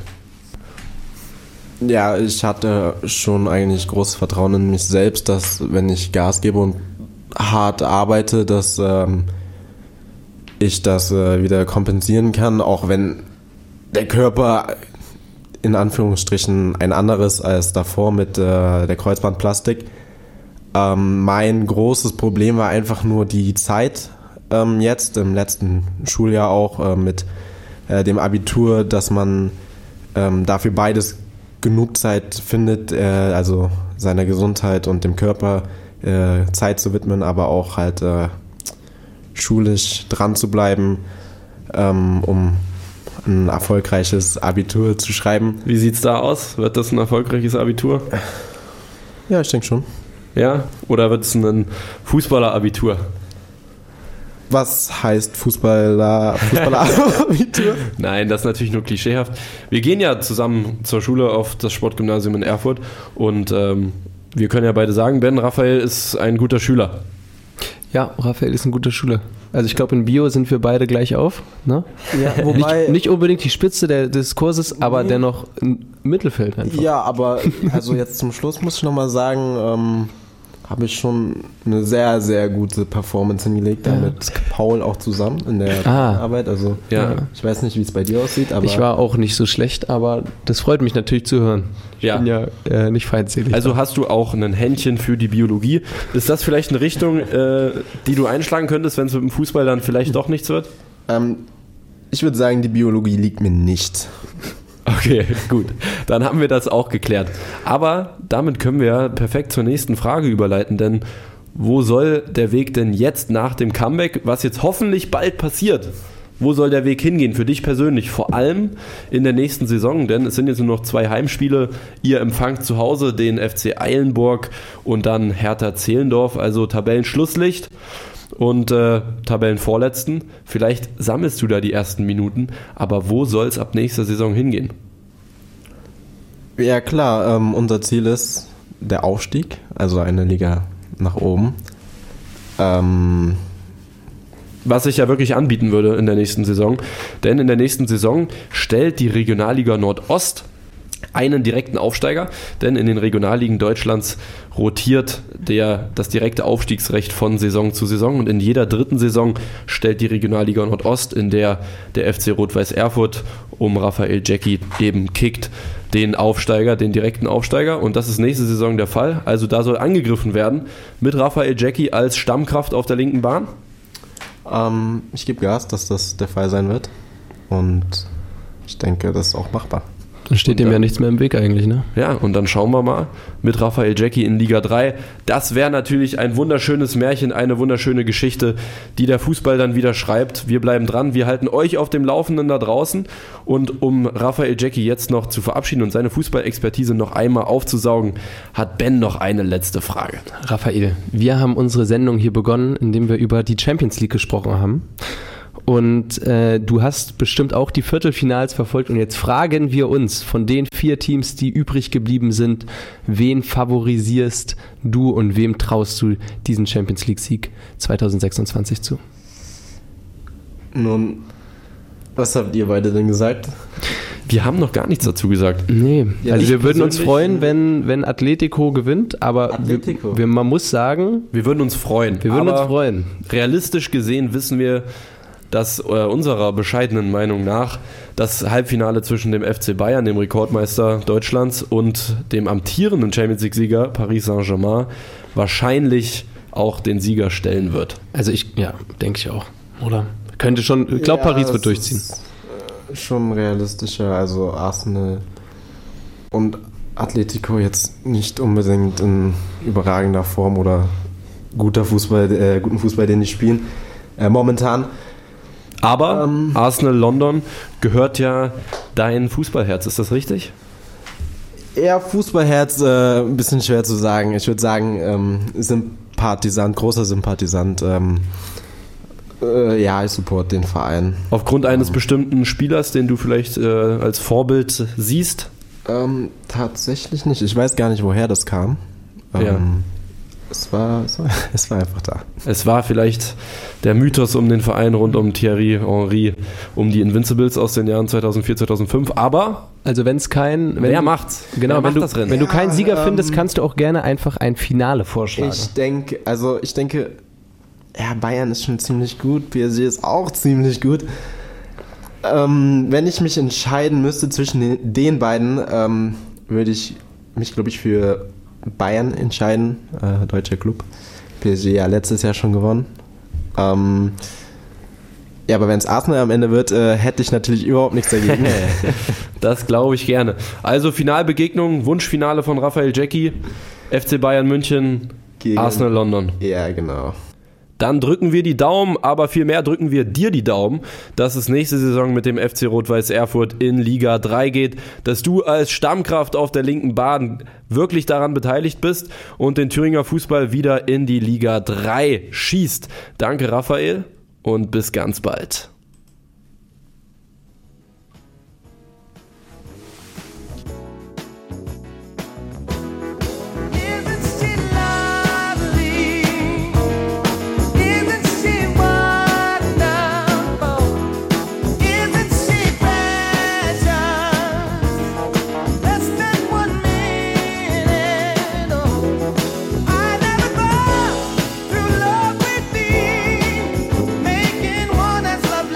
[SPEAKER 8] Ja, ich hatte schon eigentlich großes Vertrauen in mich selbst, dass wenn ich Gas gebe und hart arbeite, dass ich das wieder kompensieren kann, auch wenn der Körper in Anführungsstrichen ein anderes als davor mit der Kreuzbandplastik. Mein großes Problem war einfach nur die Zeit jetzt, im letzten Schuljahr auch mit dem Abitur, dass man dafür beides genug Zeit findet, also seiner Gesundheit und dem Körper Zeit zu widmen, aber auch halt schulisch dran zu bleiben, um ein erfolgreiches Abitur zu schreiben.
[SPEAKER 4] Wie sieht's da aus? Wird das ein erfolgreiches Abitur?
[SPEAKER 8] Ja, ich denke schon.
[SPEAKER 4] Ja? Oder wird es ein Fußballer-Abitur?
[SPEAKER 8] Was heißt Fußballer-Abitur?
[SPEAKER 4] Nein, das ist natürlich nur klischeehaft. Wir gehen ja zusammen zur Schule auf das Sportgymnasium in Erfurt und wir können ja beide sagen, Ben, Raphael ist ein guter Schüler.
[SPEAKER 6] Ja, Raphael ist ein guter Schüler. Also ich glaube, in Bio sind wir beide gleich auf. Ne?
[SPEAKER 8] Ja, wobei
[SPEAKER 6] nicht unbedingt die Spitze des Kurses, aber dennoch im Mittelfeld einfach.
[SPEAKER 8] Ja, aber also jetzt zum Schluss muss ich nochmal sagen, habe ich schon eine sehr, sehr gute Performance hingelegt, da mit Paul auch zusammen in der Arbeit. Also ich weiß nicht, wie es bei dir aussieht, aber
[SPEAKER 6] ich war auch nicht so schlecht, aber das freut mich natürlich zu hören. Ich bin ja nicht feindselig.
[SPEAKER 4] Also hast du auch ein Händchen für die Biologie. Ist das vielleicht eine Richtung, die du einschlagen könntest, wenn es mit dem Fußball dann vielleicht doch nichts wird?
[SPEAKER 8] Ich würde sagen, die Biologie liegt mir nicht.
[SPEAKER 4] Okay, gut. Dann haben wir das auch geklärt. Aber damit können wir perfekt zur nächsten Frage überleiten, denn wo soll der Weg denn jetzt nach dem Comeback, was jetzt hoffentlich bald passiert, wo soll der Weg hingehen für dich persönlich? Vor allem in der nächsten Saison, denn es sind jetzt nur noch 2 Heimspiele. Ihr empfangt zu Hause den FC Eilenburg und dann Hertha Zehlendorf, also Tabellenschlusslicht und Tabellenvorletzten. Vielleicht sammelst du da die ersten Minuten, aber wo soll es ab nächster Saison hingehen?
[SPEAKER 8] Ja klar, unser Ziel ist der Aufstieg, also eine Liga nach oben.
[SPEAKER 4] Was sich ja wirklich anbieten würde in der nächsten Saison, denn in der nächsten Saison stellt die Regionalliga Nordost einen direkten Aufsteiger, denn in den Regionalligen Deutschlands rotiert das direkte Aufstiegsrecht von Saison zu Saison und in jeder dritten Saison stellt die Regionalliga Nordost, in der der FC Rot-Weiß Erfurt um Raphael Jackie eben kickt, den Aufsteiger, den direkten Aufsteiger, und das ist nächste Saison der Fall. Also da soll angegriffen werden mit Raphael Jackie als Stammkraft auf der linken Bahn.
[SPEAKER 8] Ich gebe Gas, dass das der Fall sein wird und ich denke, das ist auch machbar.
[SPEAKER 6] Dann steht dem ja nichts mehr im Weg eigentlich, ne?
[SPEAKER 4] Ja, und dann schauen wir mal mit Rafael Jackie in Liga 3. Das wäre natürlich ein wunderschönes Märchen, eine wunderschöne Geschichte, die der Fußball dann wieder schreibt. Wir bleiben dran, wir halten euch auf dem Laufenden da draußen. Und um Rafael Jackie jetzt noch zu verabschieden und seine Fußballexpertise noch einmal aufzusaugen, hat Ben noch eine letzte Frage.
[SPEAKER 6] Raphael, wir haben unsere Sendung hier begonnen, indem wir über die Champions League gesprochen haben. Und du hast bestimmt auch die Viertelfinals verfolgt und jetzt fragen wir uns von den 4 Teams, die übrig geblieben sind, wen favorisierst du und wem traust du diesen Champions League Sieg 2026 zu?
[SPEAKER 8] Nun, was habt ihr beide denn gesagt?
[SPEAKER 4] Wir haben noch gar nichts dazu gesagt.
[SPEAKER 6] Nee,
[SPEAKER 8] Ja,
[SPEAKER 6] also
[SPEAKER 8] ich
[SPEAKER 6] wir würden uns
[SPEAKER 8] persönlich-
[SPEAKER 6] freuen, wenn Atletico gewinnt, aber
[SPEAKER 8] Atletico.
[SPEAKER 6] man muss sagen,
[SPEAKER 4] Wir würden uns freuen.
[SPEAKER 6] wir würden
[SPEAKER 4] aber
[SPEAKER 6] uns freuen.
[SPEAKER 4] Realistisch gesehen wissen wir, dass unserer bescheidenen Meinung nach das Halbfinale zwischen dem FC Bayern, dem Rekordmeister Deutschlands, und dem amtierenden Champions League-Sieger Paris Saint-Germain wahrscheinlich auch den Sieger stellen wird.
[SPEAKER 6] Also denke ich auch, oder? Könnte schon, ich glaube, Paris wird durchziehen.
[SPEAKER 8] Ist, schon realistischer, also Arsenal und Atletico jetzt nicht unbedingt in überragender Form oder guten Fußball, den die spielen. Momentan.
[SPEAKER 4] Aber Arsenal London gehört ja dein Fußballherz, ist das richtig?
[SPEAKER 8] Eher Fußballherz, ein bisschen schwer zu sagen. Ich würde sagen, großer Sympathisant. Ich support den Verein.
[SPEAKER 4] Aufgrund eines bestimmten Spielers, den du vielleicht als Vorbild siehst?
[SPEAKER 8] Tatsächlich nicht. Ich weiß gar nicht, woher das kam.
[SPEAKER 4] Ja.
[SPEAKER 8] Es war einfach da.
[SPEAKER 4] Es war vielleicht der Mythos um den Verein rund um Thierry Henry, um die Invincibles aus den Jahren 2004, 2005, aber
[SPEAKER 6] Also wenn es
[SPEAKER 4] wer macht's?
[SPEAKER 6] Genau,
[SPEAKER 4] Wer
[SPEAKER 6] wenn
[SPEAKER 4] macht
[SPEAKER 6] du,
[SPEAKER 4] das Rennen?
[SPEAKER 6] wenn du keinen Sieger findest, kannst du auch gerne einfach ein Finale vorschlagen.
[SPEAKER 8] Ich denke, ja, Bayern ist schon ziemlich gut, PSG ist auch ziemlich gut. Wenn ich mich entscheiden müsste zwischen den beiden, würde ich mich, glaube ich, für Bayern entscheiden, deutscher Club. PSG ja letztes Jahr schon gewonnen. Ja, aber wenn es Arsenal am Ende wird, hätte ich natürlich überhaupt nichts dagegen.
[SPEAKER 4] Das glaube ich gerne. Also Finalbegegnung, Wunschfinale von Rafael Jackie, FC Bayern München,
[SPEAKER 8] Gegen-
[SPEAKER 4] Arsenal London.
[SPEAKER 8] Ja, genau.
[SPEAKER 4] Dann drücken wir die Daumen, aber vielmehr drücken wir dir die Daumen, dass es nächste Saison mit dem FC Rot-Weiß Erfurt in Liga 3 geht, dass du als Stammkraft auf der linken Bahn wirklich daran beteiligt bist und den Thüringer Fußball wieder in die Liga 3 schießt. Danke Raphael und bis ganz bald.
[SPEAKER 7] Isn't she lovely? Isn't she wonderful? Isn't she precious? Less than 1 minute. Oh, I never thought through love we'd be making one as lovely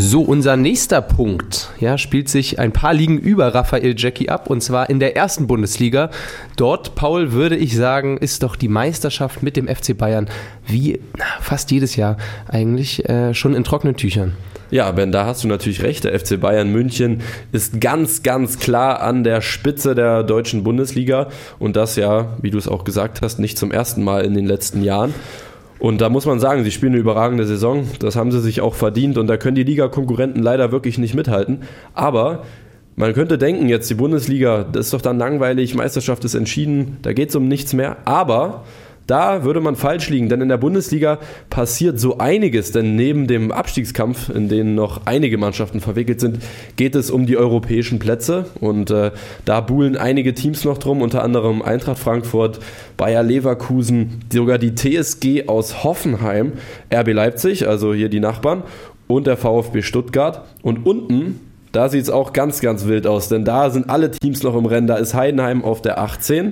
[SPEAKER 6] So, unser nächster Punkt spielt sich ein paar Ligen über Raphael Jecki ab, und zwar in der ersten Bundesliga. Dort, Paul, würde ich sagen, ist doch die Meisterschaft mit dem FC Bayern wie fast jedes Jahr eigentlich schon in trockenen Tüchern.
[SPEAKER 4] Ja, Ben, da hast du natürlich recht. Der FC Bayern München ist ganz, ganz klar an der Spitze der deutschen Bundesliga und das ja, wie du es auch gesagt hast, nicht zum ersten Mal in den letzten Jahren. Und da muss man sagen, sie spielen eine überragende Saison, das haben sie sich auch verdient und da können die Liga-Konkurrenten leider wirklich nicht mithalten. Aber man könnte denken, jetzt die Bundesliga, das ist doch dann langweilig, Meisterschaft ist entschieden, da geht es um nichts mehr. Aber da würde man falsch liegen, denn in der Bundesliga passiert so einiges, denn neben dem Abstiegskampf, in den noch einige Mannschaften verwickelt sind, geht es um die europäischen Plätze und da buhlen einige Teams noch drum, unter anderem Eintracht Frankfurt, Bayer Leverkusen, sogar die TSG aus Hoffenheim, RB Leipzig, also hier die Nachbarn, und der VfB Stuttgart. Und unten, da sieht es auch ganz, ganz wild aus, denn da sind alle Teams noch im Rennen, da ist Heidenheim auf der 18,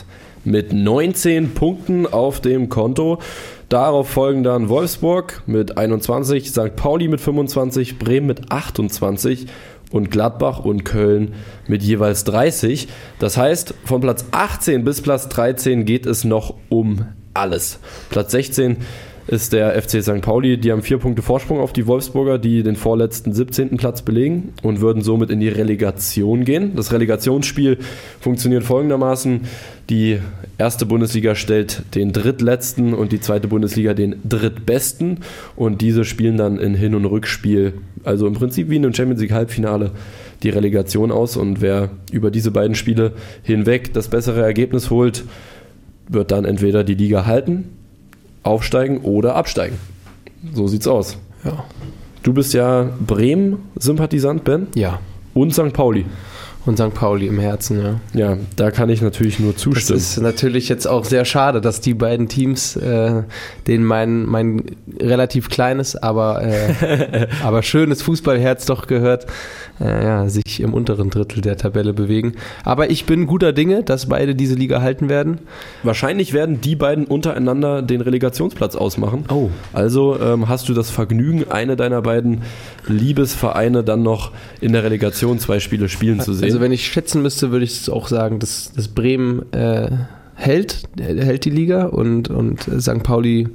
[SPEAKER 4] mit 19 Punkten auf dem Konto. Darauf folgen dann Wolfsburg mit 21, St. Pauli mit 25, Bremen mit 28 und Gladbach und Köln mit jeweils 30. Das heißt, von Platz 18 bis Platz 13 geht es noch um alles. Platz 16 ist der FC St. Pauli, die haben 4 Punkte Vorsprung auf die Wolfsburger, die den vorletzten 17. Platz belegen und würden somit in die Relegation gehen. Das Relegationsspiel funktioniert folgendermaßen: Die erste Bundesliga stellt den drittletzten und die zweite Bundesliga den drittbesten und diese spielen dann in Hin- und Rückspiel, also im Prinzip wie in einem Champions League Halbfinale, die Relegation aus und wer über diese beiden Spiele hinweg das bessere Ergebnis holt, wird dann entweder die Liga halten, aufsteigen oder absteigen. So sieht's aus.
[SPEAKER 6] Ja.
[SPEAKER 4] Du bist ja Bremen-Sympathisant, Ben?
[SPEAKER 6] Ja. Und
[SPEAKER 4] St. Pauli.
[SPEAKER 6] Und St. Pauli im Herzen, ja.
[SPEAKER 4] Ja, da kann ich natürlich nur zustimmen.
[SPEAKER 6] Das ist natürlich jetzt auch sehr schade, dass die beiden Teams, denen mein relativ kleines, aber schönes Fußballherz doch gehört, sich im unteren Drittel der Tabelle bewegen. Aber ich bin guter Dinge, dass beide diese Liga halten werden.
[SPEAKER 4] Wahrscheinlich werden die beiden untereinander den Relegationsplatz ausmachen.
[SPEAKER 6] Oh.
[SPEAKER 4] Also hast du das Vergnügen, eine deiner beiden Liebesvereine dann noch in der Relegation 2 Spiele spielen zu sehen.
[SPEAKER 6] Also wenn ich schätzen müsste, würde ich auch sagen, dass Bremen hält die Liga und St. Pauli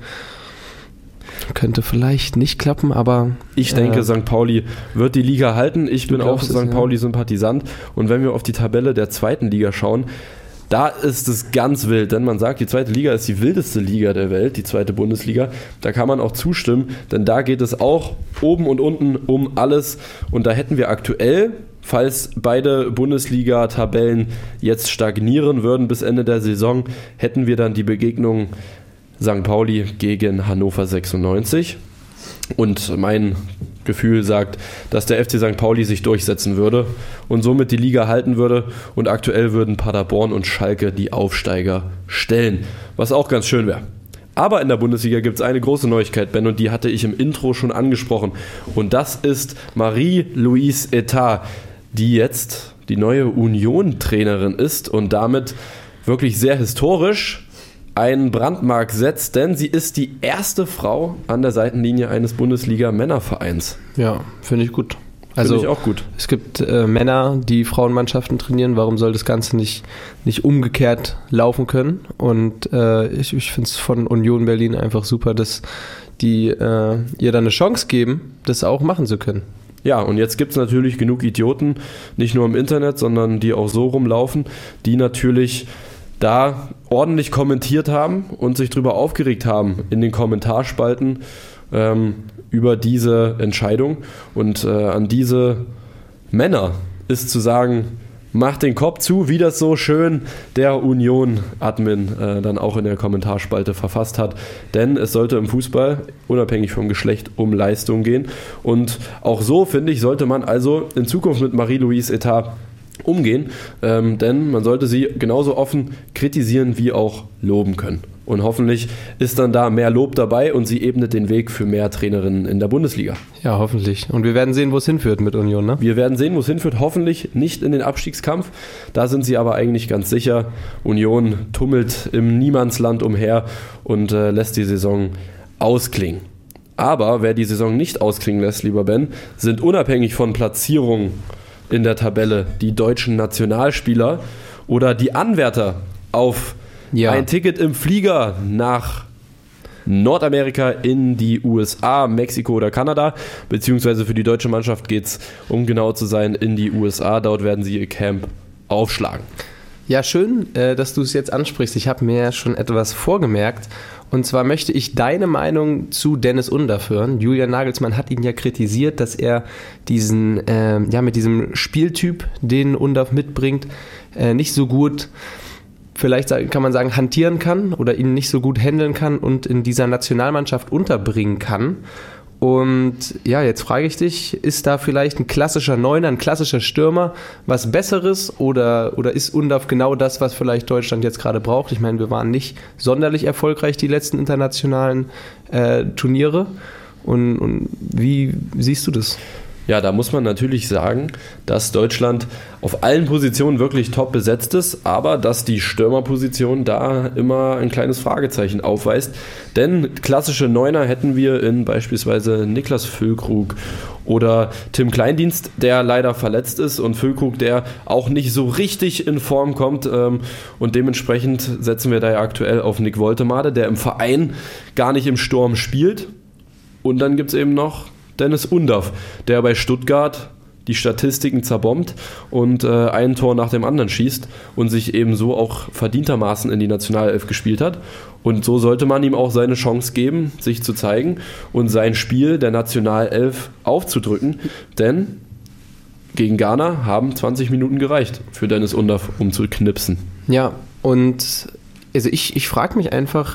[SPEAKER 6] könnte vielleicht nicht klappen, aber
[SPEAKER 4] ich denke, St. Pauli wird die Liga halten. Ich bin auch St. Pauli-Sympathisant und wenn wir auf die Tabelle der zweiten Liga schauen, da ist es ganz wild, denn man sagt, die zweite Liga ist die wildeste Liga der Welt, die zweite Bundesliga. Da kann man auch zustimmen, denn da geht es auch oben und unten um alles. Und da hätten wir aktuell, falls beide Bundesliga-Tabellen jetzt stagnieren würden bis Ende der Saison, hätten wir dann die Begegnung St. Pauli gegen Hannover 96. Und mein Gefühl sagt, dass der FC St. Pauli sich durchsetzen würde und somit die Liga halten würde und aktuell würden Paderborn und Schalke die Aufsteiger stellen, was auch ganz schön wäre. Aber in der Bundesliga gibt es eine große Neuigkeit, Ben, und die hatte ich im Intro schon angesprochen und das ist Marie-Louise Etard, die jetzt die neue Union-Trainerin ist und damit wirklich sehr historisch einen Brandmark setzt, denn sie ist die erste Frau an der Seitenlinie eines Bundesliga-Männervereins.
[SPEAKER 6] Ja, finde ich gut.
[SPEAKER 4] Finde ich auch gut.
[SPEAKER 6] Es gibt Männer, die Frauenmannschaften trainieren. Warum soll das Ganze nicht umgekehrt laufen können? Und ich finde es von Union Berlin einfach super, dass die ihr dann eine Chance geben, das auch machen zu können.
[SPEAKER 4] Ja, und jetzt gibt es natürlich genug Idioten, nicht nur im Internet, sondern die auch so rumlaufen, die natürlich da ordentlich kommentiert haben und sich darüber aufgeregt haben in den Kommentarspalten über diese Entscheidung. Und an diese Männer ist zu sagen, macht den Kopf zu, wie das so schön der Union-Admin dann auch in der Kommentarspalte verfasst hat. Denn es sollte im Fußball, unabhängig vom Geschlecht, um Leistung gehen. Und auch so, finde ich, sollte man also in Zukunft mit Marie-Louise Etard umgehen, denn man sollte sie genauso offen kritisieren wie auch loben können. Und hoffentlich ist dann da mehr Lob dabei und sie ebnet den Weg für mehr Trainerinnen in der Bundesliga.
[SPEAKER 6] Ja, hoffentlich. Und wir werden sehen, wo es hinführt mit Union, ne?
[SPEAKER 4] Wir werden sehen, wo es hinführt. Hoffentlich nicht in den Abstiegskampf. Da sind sie aber eigentlich ganz sicher. Union tummelt im Niemandsland umher und lässt die Saison ausklingen. Aber wer die Saison nicht ausklingen lässt, lieber Ben, sind unabhängig von Platzierungen in der Tabelle die deutschen Nationalspieler oder die Anwärter auf ein Ticket im Flieger nach Nordamerika, in die USA, Mexiko oder Kanada, beziehungsweise für die deutsche Mannschaft geht es, um genau zu sein, in die USA. Dort werden sie ihr Camp aufschlagen.
[SPEAKER 6] Ja, schön, dass du es jetzt ansprichst. Ich habe mir schon etwas vorgemerkt. Und zwar möchte ich deine Meinung zu Dennis Undaff hören. Julian Nagelsmann hat ihn ja kritisiert, dass er diesen, mit diesem Spieltyp, den Undaff mitbringt, nicht so gut, vielleicht kann man sagen, hantieren kann oder ihn nicht so gut handeln kann und in dieser Nationalmannschaft unterbringen kann. Und ja, jetzt frage ich dich, ist da vielleicht ein klassischer Neuner, ein klassischer Stürmer was Besseres oder ist Undaff genau das, was vielleicht Deutschland jetzt gerade braucht? Ich meine, wir waren nicht sonderlich erfolgreich die letzten internationalen Turniere. Und wie siehst du das?
[SPEAKER 4] Ja, da muss man natürlich sagen, dass Deutschland auf allen Positionen wirklich top besetzt ist, aber dass die Stürmerposition da immer ein kleines Fragezeichen aufweist. Denn klassische Neuner hätten wir in beispielsweise Niklas Füllkrug oder Tim Kleindienst, der leider verletzt ist, und Füllkrug, der auch nicht so richtig in Form kommt. Und dementsprechend setzen wir da ja aktuell auf Nick Woltemade, der im Verein gar nicht im Sturm spielt. Und dann gibt es eben noch Dennis Undaff, der bei Stuttgart die Statistiken zerbombt und ein Tor nach dem anderen schießt und sich ebenso auch verdientermaßen in die Nationalelf gespielt hat. Und so sollte man ihm auch seine Chance geben, sich zu zeigen und sein Spiel der Nationalelf aufzudrücken. Denn gegen Ghana haben 20 Minuten gereicht für Dennis Undaff, um zu knipsen.
[SPEAKER 6] Ja, und also ich frage mich einfach,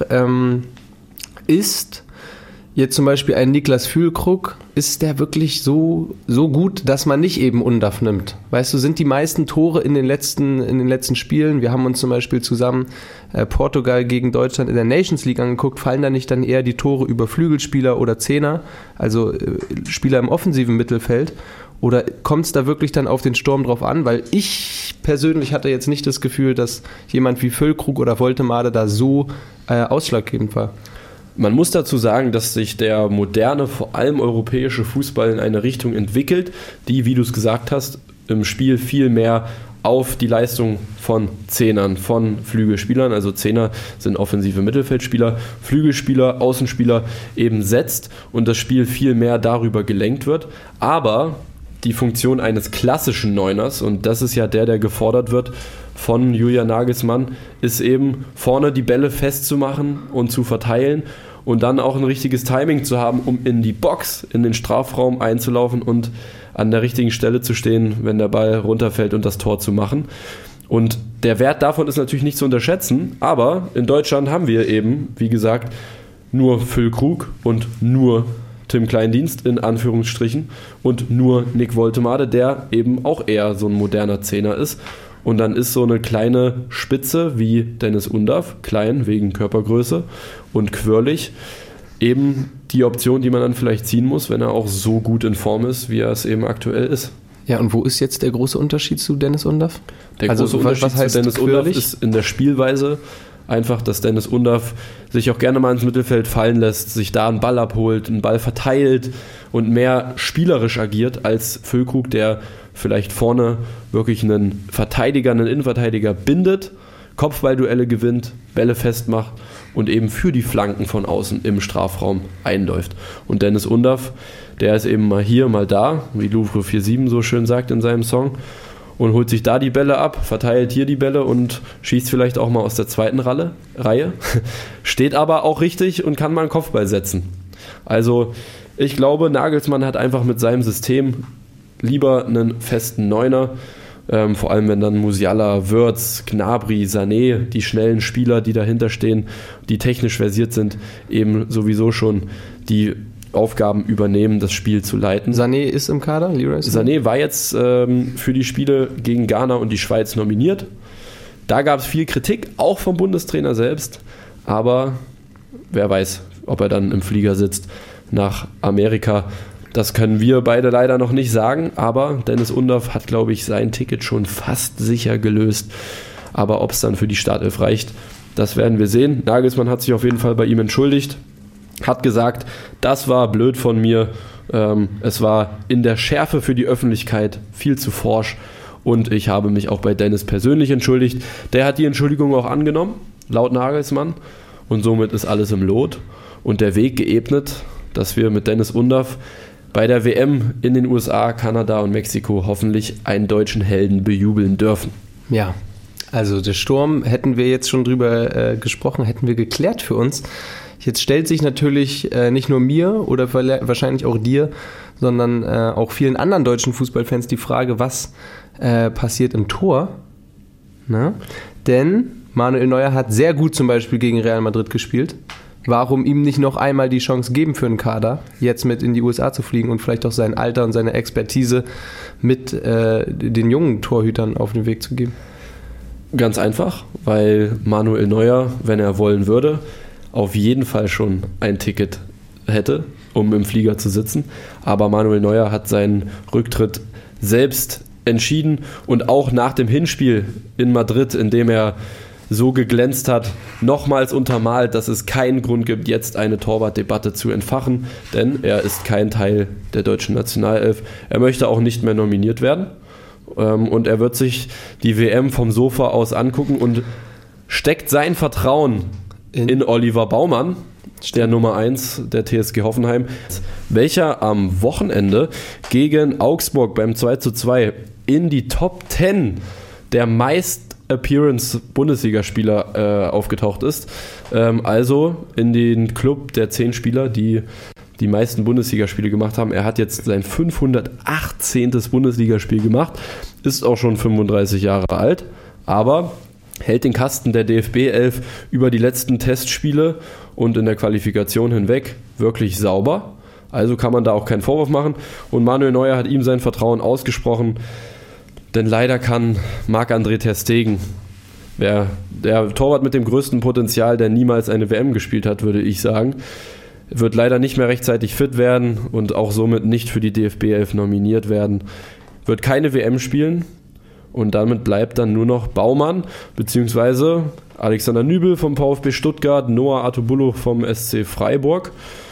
[SPEAKER 6] ist jetzt zum Beispiel ein Niklas Füllkrug, ist der wirklich so gut, dass man nicht eben Undaff nimmt? Weißt du, sind die meisten Tore in den letzten Spielen, wir haben uns zum Beispiel zusammen Portugal gegen Deutschland in der Nations League angeguckt, fallen da nicht dann eher die Tore über Flügelspieler oder Zehner, also Spieler im offensiven Mittelfeld? Oder kommt es da wirklich dann auf den Sturm drauf an? Weil ich persönlich hatte jetzt nicht das Gefühl, dass jemand wie Füllkrug oder Woltemade da so ausschlaggebend war.
[SPEAKER 4] Man muss dazu sagen, dass sich der moderne, vor allem europäische Fußball in eine Richtung entwickelt, die, wie du es gesagt hast, im Spiel viel mehr auf die Leistung von Zehnern, von Flügelspielern, also Zehner sind offensive Mittelfeldspieler, Flügelspieler, Außenspieler eben setzt und das Spiel viel mehr darüber gelenkt wird. Aber die Funktion eines klassischen Neuners, und das ist ja der gefordert wird von Julian Nagelsmann, ist eben vorne die Bälle festzumachen und zu verteilen und dann auch ein richtiges Timing zu haben, um in die Box, in den Strafraum einzulaufen und an der richtigen Stelle zu stehen, wenn der Ball runterfällt und das Tor zu machen. Und der Wert davon ist natürlich nicht zu unterschätzen, aber in Deutschland haben wir eben, wie gesagt, nur Füllkrug und nur Tim Kleindienst in Anführungsstrichen und nur Nick Woltemade, der eben auch eher so ein moderner Zehner ist. Und dann ist so eine kleine Spitze wie Dennis Undaff, klein wegen Körpergröße und quirlig, eben die Option, die man dann vielleicht ziehen muss, wenn er auch so gut in Form ist, wie er es eben aktuell ist.
[SPEAKER 6] Ja, und wo ist jetzt der große Unterschied zu Dennis Undaff?
[SPEAKER 4] Der große Unterschied zu Dennis Undaff ist in der Spielweise einfach, dass Dennis Undaff sich auch gerne mal ins Mittelfeld fallen lässt, sich da einen Ball abholt, einen Ball verteilt und mehr spielerisch agiert als Füllkrug, der vielleicht vorne wirklich einen Verteidiger, einen Innenverteidiger bindet, Kopfballduelle gewinnt, Bälle festmacht und eben für die Flanken von außen im Strafraum einläuft. Und Dennis Undaff, der ist eben mal hier, mal da, wie Louvre 47 so schön sagt in seinem Song, und holt sich da die Bälle ab, verteilt hier die Bälle und schießt vielleicht auch mal aus der zweiten Reihe, steht aber auch richtig und kann mal einen Kopfball setzen. Also ich glaube, Nagelsmann hat einfach mit seinem System lieber einen festen Neuner, vor allem wenn dann Musiala, Wirtz, Gnabry, Sané, die schnellen Spieler, die dahinter stehen, die technisch versiert sind, eben sowieso schon die Aufgaben übernehmen, das Spiel zu leiten.
[SPEAKER 6] Sané ist im Kader?
[SPEAKER 4] Sané war jetzt für die Spiele gegen Ghana und die Schweiz nominiert. Da gab es viel Kritik, auch vom Bundestrainer selbst, aber wer weiß, ob er dann im Flieger sitzt nach Amerika. Das können wir beide leider noch nicht sagen, aber Dennis Undaff hat, glaube ich, sein Ticket schon fast sicher gelöst. Aber ob es dann für die Startelf reicht, das werden wir sehen. Nagelsmann hat sich auf jeden Fall bei ihm entschuldigt hat gesagt, das war blöd von mir. Es war in der Schärfe für die Öffentlichkeit viel zu forsch und ich habe mich auch bei Dennis persönlich entschuldigt. Der hat die Entschuldigung auch angenommen, laut Nagelsmann, und somit ist alles im Lot und der Weg geebnet, dass wir mit Dennis Undaff bei der WM in den USA, Kanada und Mexiko hoffentlich einen deutschen Helden bejubeln dürfen.
[SPEAKER 6] Ja, also der Sturm, hätten wir jetzt schon drüber gesprochen, hätten wir geklärt für uns. Jetzt stellt sich natürlich nicht nur mir oder wahrscheinlich auch dir, sondern auch vielen anderen deutschen Fußballfans die Frage, was passiert im Tor? Na? Denn Manuel Neuer hat sehr gut zum Beispiel gegen Real Madrid gespielt. Warum ihm nicht noch einmal die Chance geben für einen Kader, jetzt mit in die USA zu fliegen und vielleicht auch sein Alter und seine Expertise mit den jungen Torhütern auf den Weg zu geben?
[SPEAKER 4] Ganz einfach, weil Manuel Neuer, wenn er wollen würde, auf jeden Fall schon ein Ticket hätte, um im Flieger zu sitzen. Aber Manuel Neuer hat seinen Rücktritt selbst entschieden und auch nach dem Hinspiel in Madrid, in dem er so geglänzt hat, nochmals untermalt, dass es keinen Grund gibt, jetzt eine Torwartdebatte zu entfachen, denn er ist kein Teil der deutschen Nationalelf. Er möchte auch nicht mehr nominiert werden und er wird sich die WM vom Sofa aus angucken und steckt sein Vertrauen in Oliver Baumann, der Nummer 1 der TSG Hoffenheim, welcher am Wochenende gegen Augsburg beim 2:2 in die Top 10 der Appearance-Bundesligaspieler aufgetaucht ist. Also in den Club der 10 Spieler, die die meisten Bundesligaspiele gemacht haben. Er hat jetzt sein 518. Bundesligaspiel gemacht, ist auch schon 35 Jahre alt, aber hält den Kasten der DFB 11 über die letzten Testspiele und in der Qualifikation hinweg wirklich sauber. Also kann man da auch keinen Vorwurf machen. Und Manuel Neuer hat ihm sein Vertrauen ausgesprochen, denn leider kann Marc-André ter Stegen, der Torwart mit dem größten Potenzial, der niemals eine WM gespielt hat, würde ich sagen, wird leider nicht mehr rechtzeitig fit werden und auch somit nicht für die DFB 11 nominiert werden. Wird keine WM spielen. Und damit bleibt dann nur noch Baumann, beziehungsweise Alexander Nübel vom VfB Stuttgart, Noah Atubulu vom SC Freiburg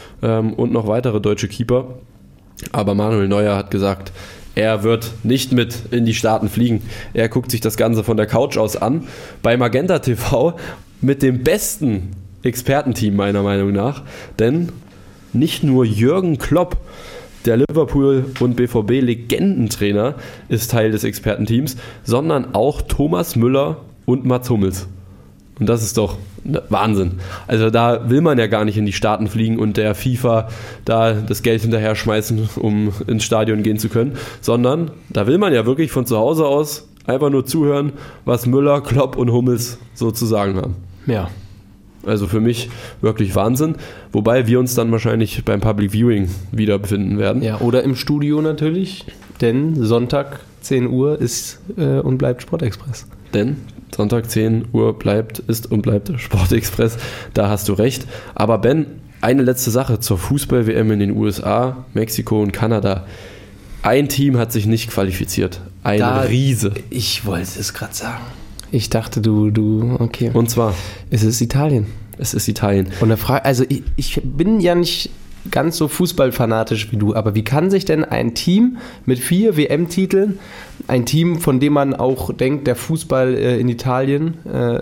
[SPEAKER 4] und noch weitere deutsche Keeper. Aber Manuel Neuer hat gesagt, er wird nicht mit in die Staaten fliegen. Er guckt sich das Ganze von der Couch aus an. Bei Magenta TV mit dem besten Expertenteam meiner Meinung nach. Denn nicht nur Jürgen Klopp, der Liverpool- und BVB-Legendentrainer, ist Teil des Expertenteams, sondern auch Thomas Müller und Mats Hummels. Und das ist doch Wahnsinn. Also da will man ja gar nicht in die Staaten fliegen und der FIFA da das Geld hinterher schmeißen, um ins Stadion gehen zu können, sondern da will man ja wirklich von zu Hause aus einfach nur zuhören, was Müller, Klopp und Hummels so zu sagen haben.
[SPEAKER 6] Ja.
[SPEAKER 4] Also für mich wirklich Wahnsinn, wobei wir uns dann wahrscheinlich beim Public Viewing wieder befinden werden.
[SPEAKER 6] Ja, oder im Studio natürlich, denn Sonntag 10 Uhr ist und bleibt Sportexpress.
[SPEAKER 4] Denn Sonntag 10 Uhr ist und bleibt Sportexpress, da hast du recht. Aber Ben, eine letzte Sache zur Fußball-WM in den USA, Mexiko und Kanada. Ein Team hat sich nicht qualifiziert, ein Riese.
[SPEAKER 6] Ich wollte es gerade sagen. Ich dachte, okay.
[SPEAKER 4] Und zwar?
[SPEAKER 6] Es ist Italien.
[SPEAKER 4] Es ist Italien.
[SPEAKER 6] Und da also ich bin ja nicht ganz so fußballfanatisch wie du, aber wie kann sich denn ein Team mit 4 WM-Titeln, ein Team, von dem man auch denkt, der Fußball in Italien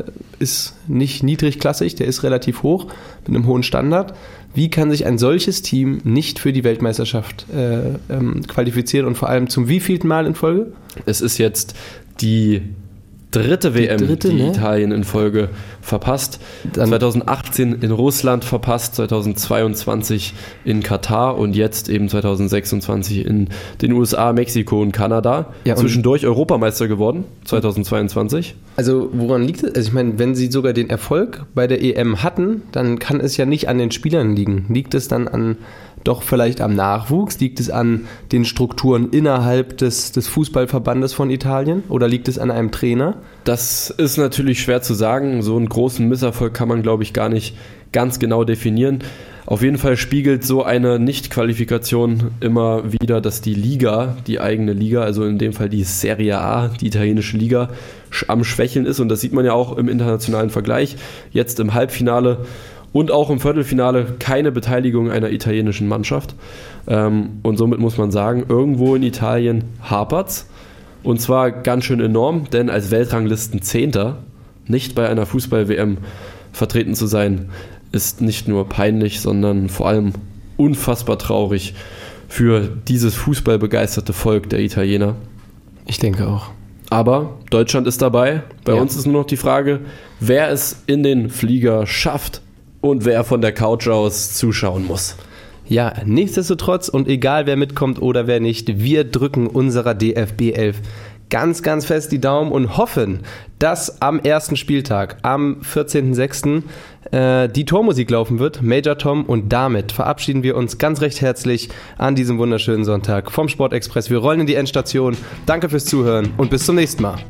[SPEAKER 6] ist nicht niedrigklassig, der ist relativ hoch, mit einem hohen Standard, wie kann sich ein solches Team nicht für die Weltmeisterschaft qualifizieren und vor allem zum wievielten Mal in Folge?
[SPEAKER 4] Es ist jetzt die dritte WM, die Italien in Folge verpasst. 2018 in Russland verpasst, 2022 in Katar und jetzt eben 2026 in den USA, Mexiko und Kanada. Ja, zwischendurch Europameister geworden, 2022.
[SPEAKER 6] Also woran liegt es? Also ich meine, wenn sie sogar den Erfolg bei der EM hatten, dann kann es ja nicht an den Spielern liegen. Liegt es dann doch vielleicht am Nachwuchs? Liegt es an den Strukturen innerhalb des Fußballverbandes von Italien? Oder liegt es an einem Trainer?
[SPEAKER 4] Das ist natürlich schwer zu sagen. So einen großen Misserfolg kann man, glaube ich, gar nicht ganz genau definieren. Auf jeden Fall spiegelt so eine Nicht-Qualifikation immer wieder, dass die Liga, die eigene Liga, also in dem Fall die Serie A, die italienische Liga, am Schwächeln ist. Und das sieht man ja auch im internationalen Vergleich. Jetzt im Halbfinale Und auch im Viertelfinale keine Beteiligung einer italienischen Mannschaft. Und somit muss man sagen, irgendwo in Italien hapert's. Und zwar ganz schön enorm, denn als Weltranglisten-Zehnter nicht bei einer Fußball-WM vertreten zu sein, ist nicht nur peinlich, sondern vor allem unfassbar traurig für dieses fußballbegeisterte Volk der Italiener.
[SPEAKER 6] Ich denke auch.
[SPEAKER 4] Aber Deutschland ist dabei. Bei uns ist nur noch die Frage, wer es in den Flieger schafft und wer von der Couch aus zuschauen muss.
[SPEAKER 6] Ja, nichtsdestotrotz und egal wer mitkommt oder wer nicht, wir drücken unserer DFB 11 ganz, ganz fest die Daumen und hoffen, dass am ersten Spieltag, am 14.06. Die Tormusik laufen wird, Major Tom, und damit verabschieden wir uns ganz recht herzlich an diesem wunderschönen Sonntag vom Sportexpress. Wir rollen in die Endstation. Danke fürs Zuhören und bis zum nächsten Mal.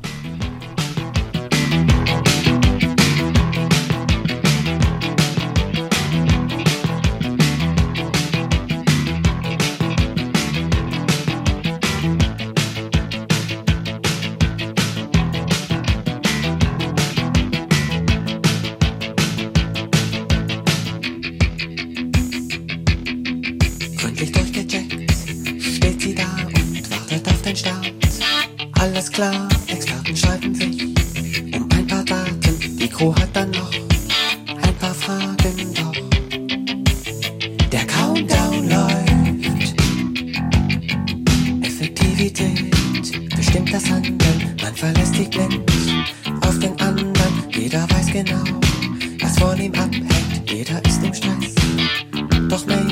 [SPEAKER 9] Alles klar, Experten streiten sich um ein paar Daten. Die Crew hat dann noch ein paar Fragen, doch der Countdown läuft. Effektivität bestimmt das Handeln. Man verlässt sich blind auf den anderen. Jeder weiß genau, was von ihm abhängt. Jeder ist im Stress, doch mehr